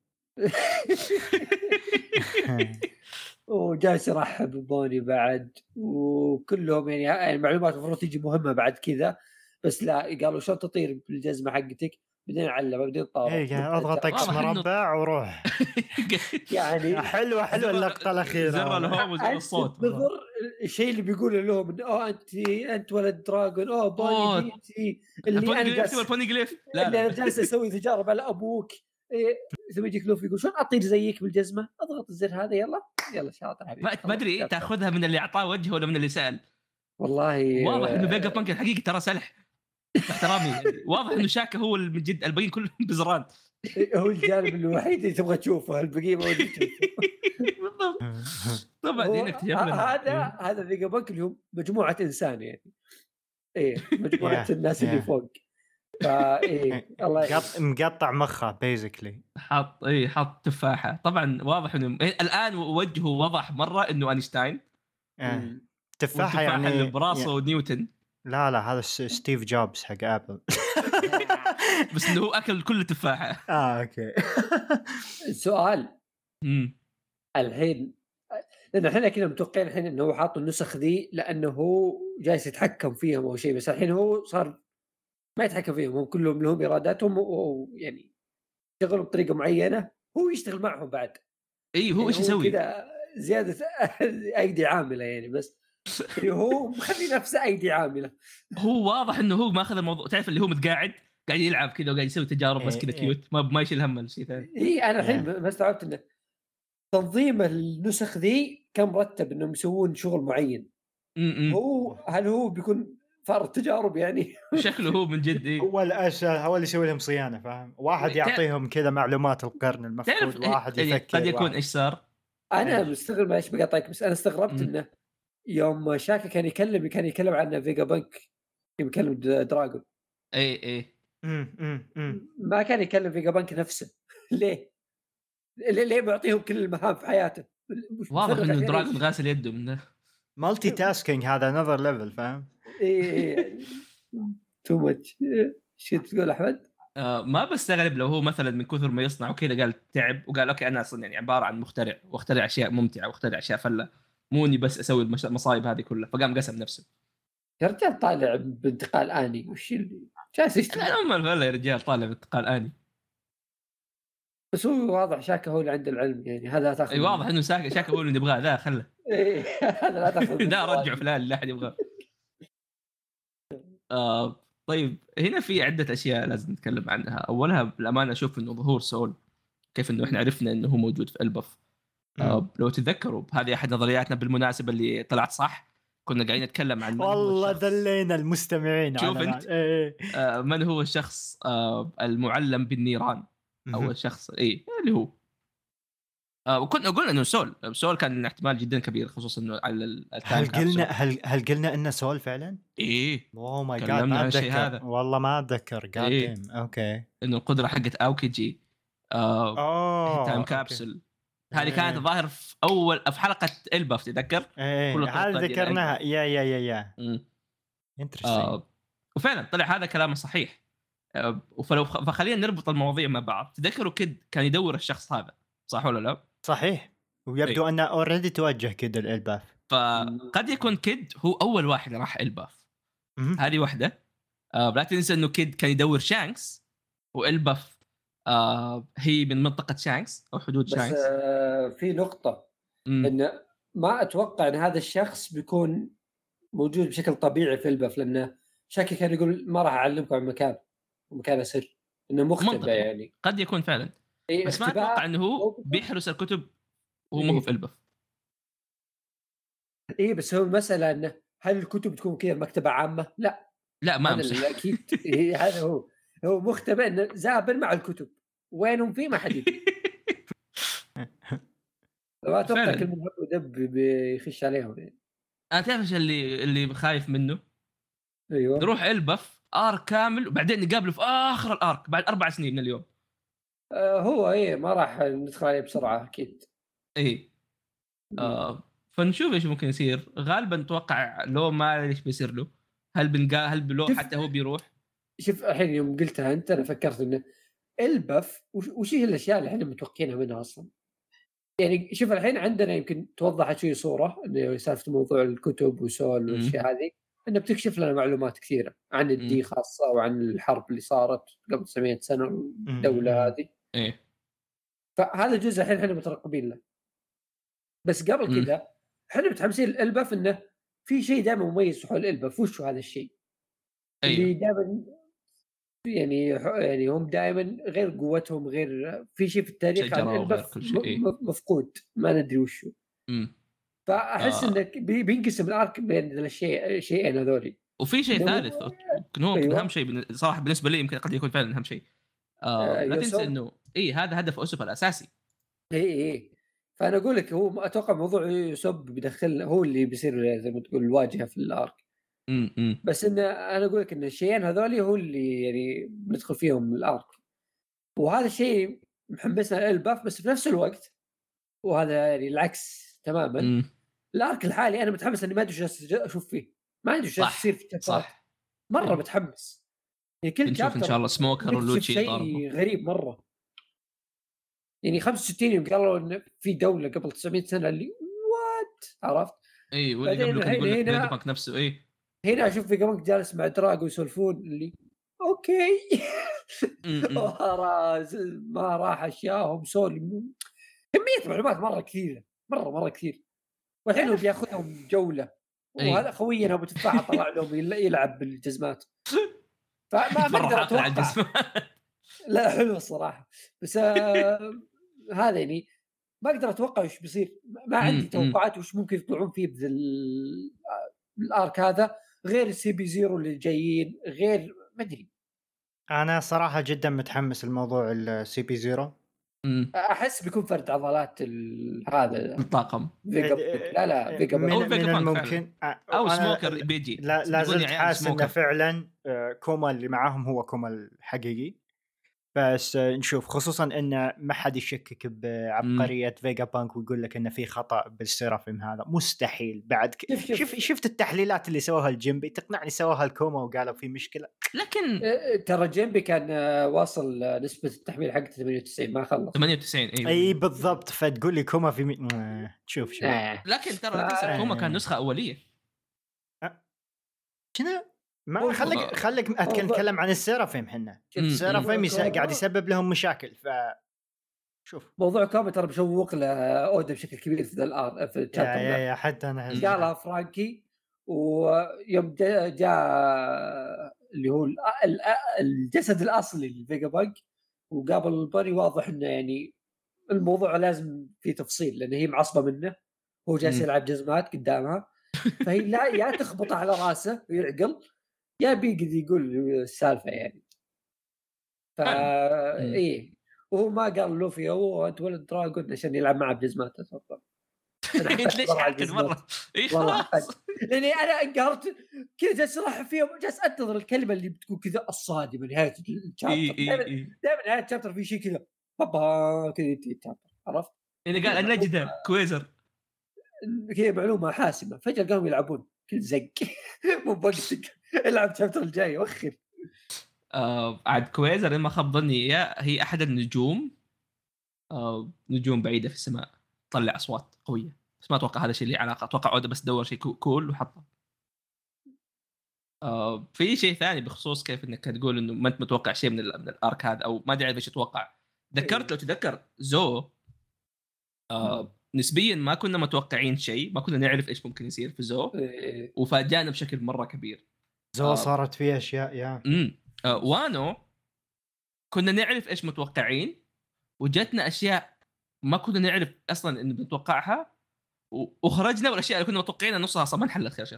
وجالس يرحب ببوني بعد وكلهم يعني المعلومات المفروض تيجي مهمة بعد كذا بس لا قالوا شلون تطير بالجزمة حقتك بدين علم بدين طار. ايه اضغط اكس مربع وروح. يعني حلوه حلوه اللقطه الاخيره. زر الهوم وزر الصوت. بالضبط الشيء اللي بيقوله لهم انه اه انت انت ولد دراجون اوه بوني دي اللي انا جالس البوني جليف لا اللي انا جالس اسوي تجارب على ابوك. إيه ثم يجيك لوفي يقول شلون اطير زيك بالجزمه اضغط الزر هذا يلا يلا شاطر حبيبي. ما ادري تاخذها من اللي اعطاه وجهه ولا من اللي سال. والله واضح انه فيجا بانك الحقيقي ترى سلح احترامي يعني. واضح انه شاكا هو من جد الباقيين كلهم بزران. هو الجانب الوحيد اللي تبغى تشوفه البقيه ما ودي تشوفه. بالضبط. طبعا هناك هذا هذا فيجا بانك اللي هم مجموعه انسان يعني ايه مجموعه الناس اللي فوق فايه الله مقطع مخه بيزيكلي حط ايه حط تفاحه. طبعا واضح انه الان وجهه وضح مره انه اينشتاين آه. تفاحه يعني اللي براسه يعني... نيوتن. لا لا هذا ستيف جوبز حق ابل. بس انه هو اكل كل تفاحه. اه اوكي. السؤال امم الحين لأن احنا كنا متوقعين الحين انه هو حاط النسخ ذي لانه هو جالس يتحكم فيهم او شيء بس الحين هو صار ما يتحكم فيهم هم كلهم لهم اراداتهم ويعني يشتغلوا بطريقه معينه هو يشتغل معهم بعد. اي هو ايش يعني يسوي كذا زياده ايدي عامله يعني بس يعني هو مخلي نفسه ايدي عامله. هو واضح انه هو ما اخذ الموضوع تعرف اللي هو متقاعد قاعد يلعب كذا وقاعد يسوي تجارب بس كذا كيوت ما ما يشيل هم الشيء ثاني. اي انا الحين ما استوعبت انه تنظيم النسخ ذي كان مرتب انهم يسوون شغل معين. م-م. هو هل هو بيكون فار التجارب يعني؟ شكله هو من جد إيه؟ هو الاشياء هو اللي يسوي لهم صيانه فاهم. واحد يعطيهم كذا معلومات القرن المفقود واحد يفكر قد يكون ايش صار. انا مستغرب ما ايش بقاطعك بس انا استغربت م. انه يوم شاكا كان يكلم كان يتكلم عن فيجا بانك يتكلم دراجون. اي اي ما كان يكلم فيجا بانك نفسه. ليه ليه بيعطيهم كل المهام في حياته؟ واضح انه دراجون غاسل يده منه. مالتي تاسكينج هذا نظر ليفل فاهم. ايه تو ماتش. ايش تقول احمد؟ آه ما بستغرب لو هو مثلا من كثر ما يصنع وكذا قال تعب وقال اوكي انا اصلا يعني عباره عن مخترع واخترع اشياء ممتعه واخترع اشياء فله مو اني بس اسوي المصايب هذه كلها فقام قسم نفسه. يا رجال طالع بانتقال اني وش اللي جالس يشتغل؟ لا ام الفله يا رجال طالع بانتقال اني. بس هو واضح شاكا هو اللي عنده العلم يعني هذا تاخذ. اي واضح انه شاكا شاكا هو اللي نبغاه ذا خله. هذا لا تاخذ. لا رجعوا فلان اللي احد يبغاه. آه طيب هنا في عده اشياء لازم نتكلم عنها. اولها بالامانه اشوف انه ظهور سول كيف انه احنا عرفنا انه هو موجود في البف. آه لو تتذكروا هذه احد نظرياتنا بالمناسبه اللي طلعت صح. كنا قاعدين نتكلم عن والله دلينا المستمعين شوف انت إيه. آه من هو الشخص آه المعلم بالنيران او الشخص ايه اللي هو آه وكنا قلنا انه سول سول كان احتمال جدا كبير خصوصا انه على التايم هل قلنا هل هل قلنا انه سول فعلا؟ ايه اوه ماي جاد ما اتذكر والله ما اتذكر جاد إيه؟ ديم اوكي انه القدره حقت اوكيجي آه اوه تايم كابسول هذه إيه. كانت ظاهر في اول في حلقه الباف تتذكر ايه هذا ذكرناها يا يا يا يا انترستينج آه وفعلا طلع هذا كلامه صحيح آه وفلو فخلينا نربط المواضيع مع بعض. تذكروا كيد كان يدور الشخص هذا صح ولا لا؟ صحيح ويبدو أنه أوريدي توجه كيد الإلباف فقد يكون كيد هو أول واحد راح إلباف هذه واحدة آه لا تنسى أنه كيد كان يدور شانكس وإلباف آه هي من منطقة شانكس أو حدود بس شانكس. آه في نقطة مم. إن ما أتوقع أن هذا الشخص بيكون موجود بشكل طبيعي في إلباف لأنه شاكي كان يقول ما راح أعلمكم عن مكان ومكان سر إنه مختبئ يعني قد يكون فعلا إيه بس ما أتوقع أنه هو بيحرس الكتب وهو مو في إلباف. إيه بس هو المسألة أنه هل الكتب تكون كذا مكتبة عامة؟ لا لا ما هذا أكيد إيه هذا هو هو مختبئ إنه زابر مع الكتب وينهم في ما حد يدري. ما أتوقع كل من هو دب بيخش عليهم يعني. أنا تعرف اللي اللي خايف منه أيوة نروح إلباف آرك كامل وبعدين نقابله في آخر الآرك بعد أربع سنين من اليوم. آه هو إيه ما راح ندخل عليه بسرعة أكيد. إيه آه فنشوف إيش ممكن يصير. غالبا نتوقع لو ما إيش بيصير له هل بنقا هل بلو حتى هو بيروح. شوف الحين يوم قلتها أنت أنا فكرت إنه إلباف وش هي الأشياء اللي إحنا متوقعينها منها أصلا. يعني شوف الحين عندنا يمكن توضحت شوي صورة إنه سالفة موضوع الكتب وسول والأشياء هذه إنه بتكشف لنا معلومات كثيرة عن الدي خاصة وعن الحرب اللي صارت قبل تسعمية سنة الدولة هذه. إيه فهذا الجزء الحين إحنا مترقبين له. بس قبل كذا إحنا متحمسين الإلباف إنه في شيء دائما مميز حول الإلباف. وش هذا الشيء؟ أيوه. اللي دائما يعني يعني هم دائما غير قوتهم غير في شيء في التاريخ عن الإلباف مفقود ما ندري وش هو. فأحس آه. إنك بينقسم الأرك بين الشيء شيئين هذولي. وفي شيء ثالث يمكن هو أيوة. أهم شيء صراحة بالنسبة لي يمكن قد يكون فعلا أهم شيء آه آه لا تنسى إنه إيه هذا هدف أوسوب الأساسي. إيه إيه فأنا أقول لك هو أتوقع موضوع يوسوب بيدخل هو اللي بيصير زي ما تقول الواجهة في الأرك. امم بس إن أنا أقول لك إن الشيئين هذولي هو اللي يعني بندخل فيهم الأرك وهذا الشيء محمسنا الإلباف. بس في نفس الوقت وهذا يعني العكس تماما مم. الارك الحالي انا متحمس اني ما ادري ايش اشوف فيه ما ادري ايش يصير في الشابتر مره مم. متحمس يعني كل شابتر ان شاء الله سموكر ولوتشي شيء غريب مره. يعني خمسة وستين يوم قالوا ان في دوله قبل تسعمية سنه اللي وات عرفت اي واللي قبله كان يقول لك فيجا بانك نفسه اي هنا اشوف فيجا بانك جالس مع دراغو يسولفون اللي اوكي ما راح اشياءهم سول كميه معلومات مره كثيره مره مره كثير والحين هو بياخذهم جوله وهذا خوينا ابو تفاحه طلع لهم يلعب بالجزمات فما ما اقدر اتوقع. لا حلو الصراحه بس آه هذا يعني ما اقدر اتوقع ايش بيصير. ما عندي توقعات وش ممكن يطلعون فيه بذل الارك هذا غير السي بي زيرو اللي جايين غير ما ادري. انا صراحه جدا متحمس لموضوع السي بي زيرو. احس بيكون فرد عضلات هذا الطاقم لا لا فيجا من, من الممكن او سموكر بيجي لا لازلت حاسس انه فعلا كوما اللي معاهم هو كوما الحقيقي. بس نشوف خصوصا انه ما حد يشكك بعبقريه فيجا بانك ويقول لك انه في خطا بالسيرافيم هذا مستحيل. بعد ك... شف شف شفت التحليلات اللي سووها الجيمبي تقنعني سووها الكوما وقالوا في مشكله. لكن ترى جيمبي كان واصل نسبه التحميل حقته ثمانية وتسعين ما خلص ثمانية وتسعين اي اي بالضبط. فتقول لي كوما في مي... شوف شوف آه. لكن ترى آه. كوما كان نسخه اوليه شنو ما خليك خليك اتكلم عن السيرافيم. حنا السيرافيم قاعد يسبب لهم مشاكل. ف شوف موضوع كوما ترى بشوق له اودا بشكل كبير في الار في الشابتر يا يا حتى انا قالها فرانكي ويوم جاء اللي هو الجسد الاصلي لفيجا بانك وقابل باري واضح انه يعني الموضوع لازم فيه تفصيل لان هي معصبه منه هو جالس يلعب جزمات قدامها فهي لا يا تخبط على راسه ويعقل يا بيقعد يقول السالفه يعني. فا ايه وهو ما قال لوفي هو انت ولد دراجون عشان يلعب معه بجزمات اتوقع. انت ليش حاكد مره؟ اي خلاص لاني انا انقهرت كذا جالس راح فيهم جالس انتظر الكلمه اللي بتكون كذا الصادمه نهايه الشابتر. دائما نهايه الشابتر في شيء كذا بابا كذا الشابتر عرفت اللي قال النجده كويزر كذا معلومه حاسمه فجاه قاموا يلعبون كل زق مو بوقتك العب الشابتر الجاي وخر. آه عاد كويزر ما خاب ظني هي احد النجوم آه نجوم بعيده في السماء تطلع اصوات قويه بس ما اتوقع هذا الشيء اللي علاقه. اتوقع عوده بس دور شيء كول وحطه. آه في شيء ثاني بخصوص كيف انك تقول انه ما انت متوقع شيء من, من الارك هذا او ما ادري ايش تتوقع. ذكرت لو تذكر زو آه نسبيا ما كنا متوقعين شيء ما كنا نعرف ايش ممكن يصير في زو وفاجأنا بشكل مره كبير. زو آه صارت فيه اشياء يا امم آه وانو كنا نعرف ايش متوقعين وجتنا اشياء ما كنا نعرف اصلا انه بنتوقعها وخرجنا والاشياء اللي كنا متوقعينها نصها اصلا ما انحلت خير شر.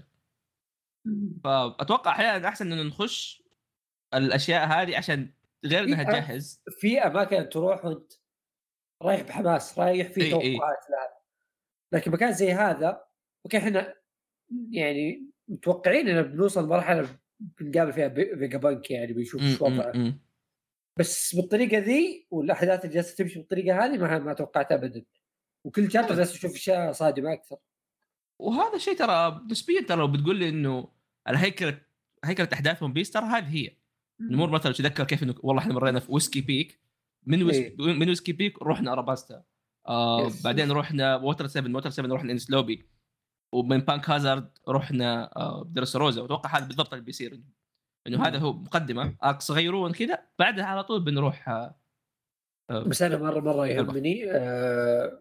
فاتوقع احيانا احسن انه نخش الاشياء هذه عشان غير انها تجهز في اماكن تروح وانت رايح بحماس رايح في توقعات لها. لكن مكان زي هذا اوكي احنا يعني متوقعين ان بنوصل مرحله بنقابل فيها فيجا بانك يعني بنشوف ايش وضعه بس بالطريقه ذي والاحداث اللي جالسه تمشي بالطريقه هذه ما ما توقعت ابدا. وكل شابتر جالس اشوف اشياء صادمه اكثر. وهذا الشيء ترى نسبيا ترى لو بتقول لي انه الهيكله هيكله احداث ون بيس ترى هذه هي نمر. مثلا تذكر كيف انه والله احنا مرينا في ويسكي بيك من ويس... إيه؟ من ويسكي بيك رحنا اراباستا آه بعدين رحنا ووتر سبعة ووتر سبعة رحنا انسلوبي ومن بانك هازارد رحنا آه درس روزا. واتوقع هذا بالضبط اللي بيصير انه هذا هو مقدمه اقصى غيرون كذا بعدها على طول بنروح آه آه بس انا مره مره يهمني آه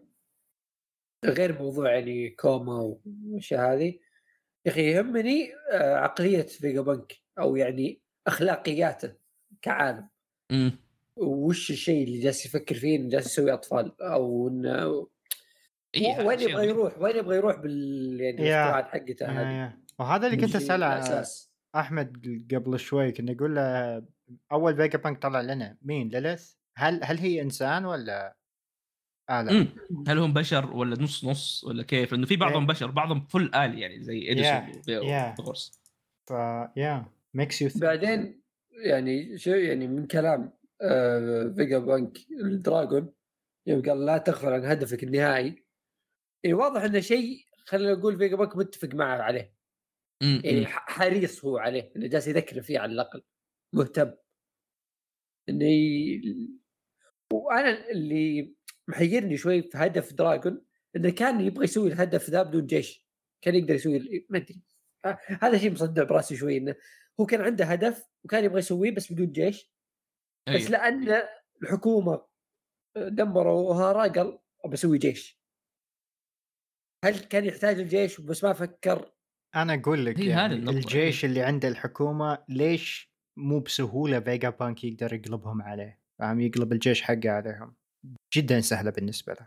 غير موضوع يعني كوما والاشياء هذه يا اخي يهمني آه عقليه فيجا بانك او يعني اخلاقياته كعالم. امم وش الشيء اللي جالس يفكر فيه انه جالس يسوي اطفال او انه إيه وين يبغى يروح وين يبغى يروح بال يعني الاختراعات حقته هذه. وهذا اللي كنت اساله احمد قبل شوي كنا نقول له اول فيجا بانك طلع لنا مين ليليث هل هل هي انسان ولا آلة؟ هل هم بشر ولا نص نص ولا كيف؟ لانه في بعضهم yeah. بشر بعضهم فل آلي يعني زي اديسون وغورس. ف يا ميكس يو بعدين يعني شو يعني من كلام آه فيجا بانك الدراجون يوم قال لا تغفل عن هدفك النهائي يعني واضح انه شيء خلينا نقول فيجا بانك متفق معه عليه. م- يعني م. حريص هو عليه انه جالس يذكر فيه على الاقل مهتم انه ي... وانا اللي محيرني شوي في هدف دراجون انه كان يبغى يسوي الهدف ذا بدون جيش. كان يقدر يسوي ما ادري هذا شيء مصدع براسي شوي انه هو كان عنده هدف وكان يبغى يسويه بس بدون جيش. أيه. بس لان الحكومه دمروا هارا قال بسوي جيش. هل كان يحتاج الجيش بس ما فكر؟ انا اقول لك يعني الجيش اللي عند الحكومه ليش مو بسهوله فيجا بانك يقدر يقلبهم عليه فهم يقلب الجيش حقه عليهم جدا سهله بالنسبه له.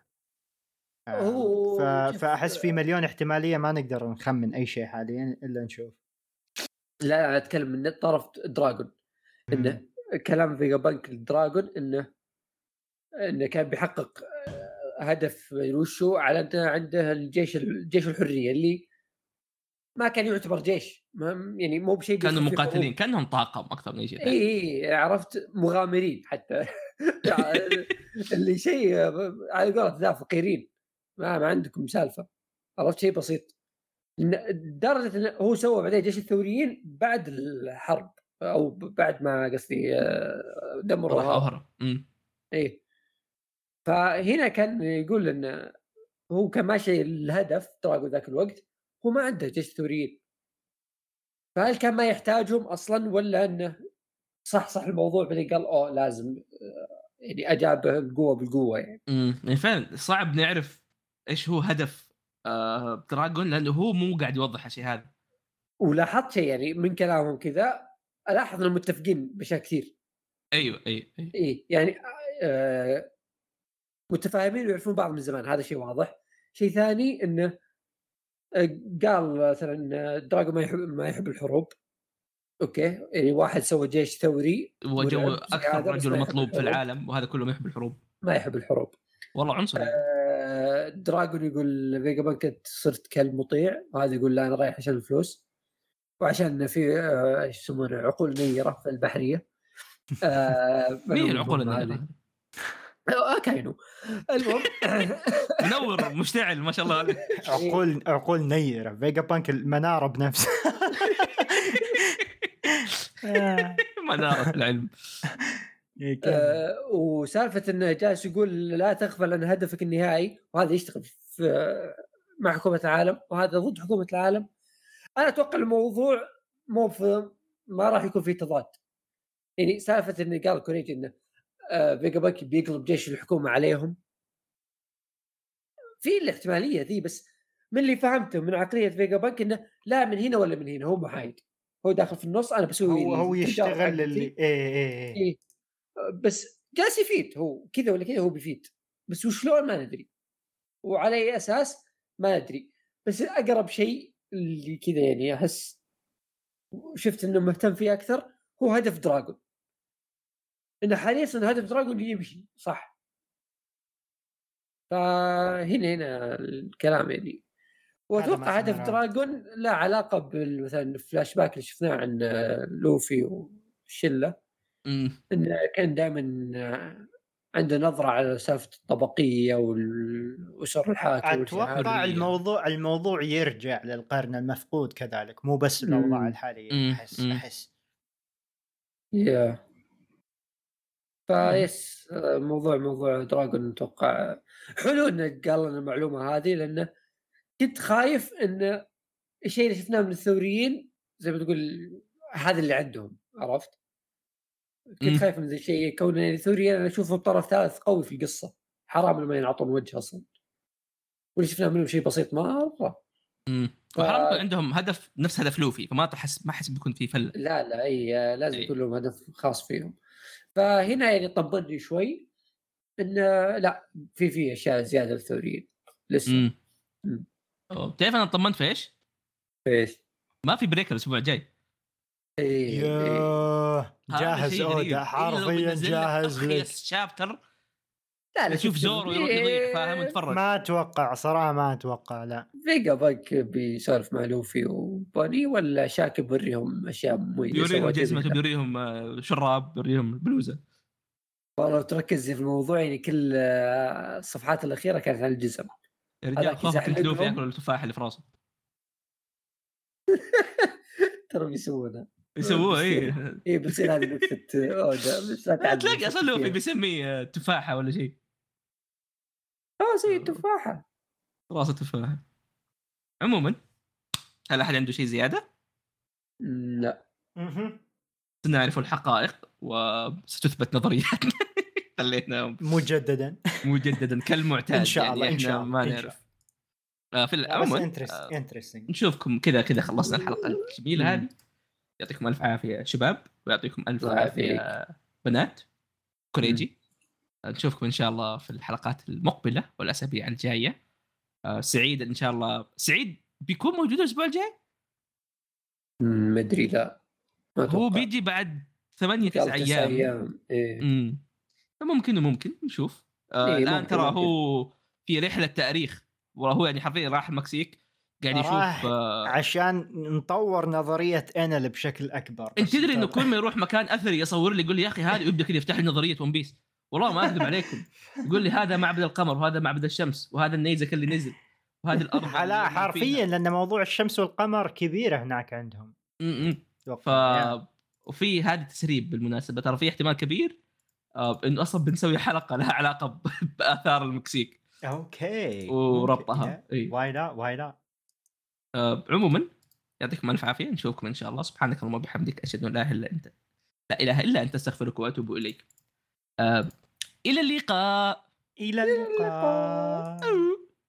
ف... فاحس في مليون احتماليه ما نقدر نخمن اي شيء حاليا الا نشوف. لا اتكلم من طرف دراجون انه كلام فيجا بانك الدراجون انه انه كان بيحقق هدف وشو على انه عنده الجيش الجيش الحريه اللي ما كان يعتبر جيش يعني مو بشيء كانوا مقاتلين كانهم طاقم اكثر من شيء. اي عرفت مغامرين حتى اللي شيء على قولة ذا فقيرين ما, ما عندكم سالفه عرفت شيء بسيط. لدرجه انه هو سوى بعدين جيش الثوريين بعد الحرب او بعد ما قصدي دمروا هرب. اي فهنا كان يقول انه هو كان ماشي الهدف تراقب ذاك الوقت هو ما عنده جيش ثوريين. فهل كان ما يحتاجهم اصلا ولا انه صح صح الموضوع بعدين قال اوه لازم يعني اجابه القوه بالقوه يعني. امم فعلا صعب نعرف ايش هو هدف آه دراجون لانه هو مو قاعد يوضح الشيء هذا. ولاحظت شيء يعني من كلامهم كذا الاحظ انهم متفقين بشكل كثير. ايوه ايوه اي إيه يعني آه متفاهمين ويعرفون بعض من زمان هذا شيء واضح. شيء ثاني انه قال مثلا دراجون ما يحب ما يحب الحروب اوكي يعني واحد سوى جيش ثوري وجو اكثر رجل مطلوب في العالم وهذا كله ما يحب الحروب ما يحب الحروب والله عنصري. آه دراغون يقول فيجا بانك صرت كلب مطيع وهذا يقول لا انا رايح عشان الفلوس وعشان في آه ايش يسمونه عقول نيره في البحريه. آه مين العقول النيره؟ اه كاينو المهم منور مشتعل ما شاء الله عليه. عقول عقول نيره فيجا بانك المناره بنفسها. مناره العلم. آه وسالفه انه جالس يقول لا تغفل عن هدفك النهائي وهذا يشتغل في مع حكومه العالم وهذا ضد حكومه العالم. انا اتوقع الموضوع مو ما راح يكون فيه تضاد. يعني سالفه انه قال كوريجي انه آه فيجا بانك بيقلب جيش الحكومه عليهم في الاحتماليه ذي بس من اللي فهمته من عقليه فيجا بانك انه لا من هنا ولا من هنا هو محايد هو داخل في النص انا بسوي هو هو يشتغل اللي ايه ايه ايه بس جالس يفيد هو كذا ولا كذا هو بيفيد بس وشلون ما ندري وعلى اي اساس ما ندري بس اقرب شيء اللي كذا يعني احس شفت انه مهتم فيه اكثر هو هدف دراغون انه حاليا هدف دراغون يمشي صح. فهنا هنا الكلام يعني واتوقع هدف دراغون لا علاقه بالمثلا الفلاش باك اللي شفناه عن لوفي والشله انه كان دائما عنده نظره على سالفه الطبقيه والاسر الحاكم. اتوقع الموضوع الموضوع يرجع للقرن المفقود كذلك مو بس الاوضاع الحاليه. احس احس يا فايس موضوع موضوع دراغون اتوقع حلو انه قال لنا المعلومه هذه لانه كنت خايف ان الشيء اللي شفناه من الثوريين زي ما تقول هذا اللي عندهم عرفت كنت م. خايف من ذا الشيء كون الثوريين انا اشوفه طرف ثالث قوي في القصه حرام لما ينعطون وجه اصلا واللي شفناه منهم شيء بسيط مره امم ف... وحرام يكون عندهم هدف نفس هدف لوفي فما تحس ما احس بيكون في فله. لا لا اي لازم يكون لهم هدف خاص فيهم. فهنا يعني طبني شوي انه لا في في اشياء زياده للثوريين لسه. امم تعرف انا طمنت في ايش؟ ايش؟ ما في بريك الاسبوع الجاي. ايه جاهز اودا حرفيا جاهز لك شابتر. لا لا شوف زورو يروح يضيع فاهم نتفرج. ما اتوقع صراحه ما اتوقع لا فيجا بانك بيسولف مع لوفي وباني ولا شاكي بوريهم اشياء مميزه بيوريهم جزمه بيوريهم شراب بيوريهم بلوزه. والله تركز في الموضوع يعني كل الصفحات الاخيره كانت عن الجزم. الرجال خافوا لوفي ياكل التفاح اللي في راسه. ترى بيسوونها يسووها ايه ايه بتصير هذه نكته اودا بس تلاقي اصلا لوفي بيسميه تفاحه ولا شيء اه زي التفاحه راس التفاحه. عموما هل احد عنده شيء زياده؟ لا اها سنعرف الحقائق وستثبت نظرياتنا. خلينا مجددا مجددا كالمعتاد ان شاء الله يعني ان شاء الله ما نعرف آه في العموم آه نشوفكم كذا كذا خلصنا الحلقه الجميله هذه. يعطيكم الف عافيه شباب ويعطيكم الف عافيه بنات كوريجي. نشوفكم ان شاء الله في الحلقات المقبله والاسابيع الجايه. آه سعيد ان شاء الله سعيد بيكون موجود الاسبوع الجاي ما ادري لا هو بيجي بعد ثمانية تسعة ايام, أيام. إيه. امم ممكن وممكن نشوف آه إيه الان ترى ممكن. هو في رحله تاريخ وهو يعني حرفيا راح المكسيك قاعد يشوف آه عشان نطور نظريه انل بشكل اكبر. انت تدري انه كل ما يروح مكان اثري يصور لي يقول لي يا اخي هذا يبدا كذا يفتح لي نظريه ون بيس والله ما اكذب عليكم. يقول لي هذا معبد القمر وهذا معبد الشمس وهذا النيزك اللي نزل وهذه الارض لا حرفيا لان موضوع الشمس والقمر كبيره هناك عندهم. امم ف يعني. وفي هذا تسريب بالمناسبه ترى في احتمال كبير آه انه اصلا بنسوي حلقه لها علاقه باثار المكسيك. اوكي وربطها اي واي لا واي لا آه عموما يعطيكم الف عافيه نشوفكم ان شاء الله. سبحانك اللهم وبحمدك اشهد ان لا اله الا انت لا اله الا انت استغفرك واتوب اليك. آه الى اللقاء الى اللقاء.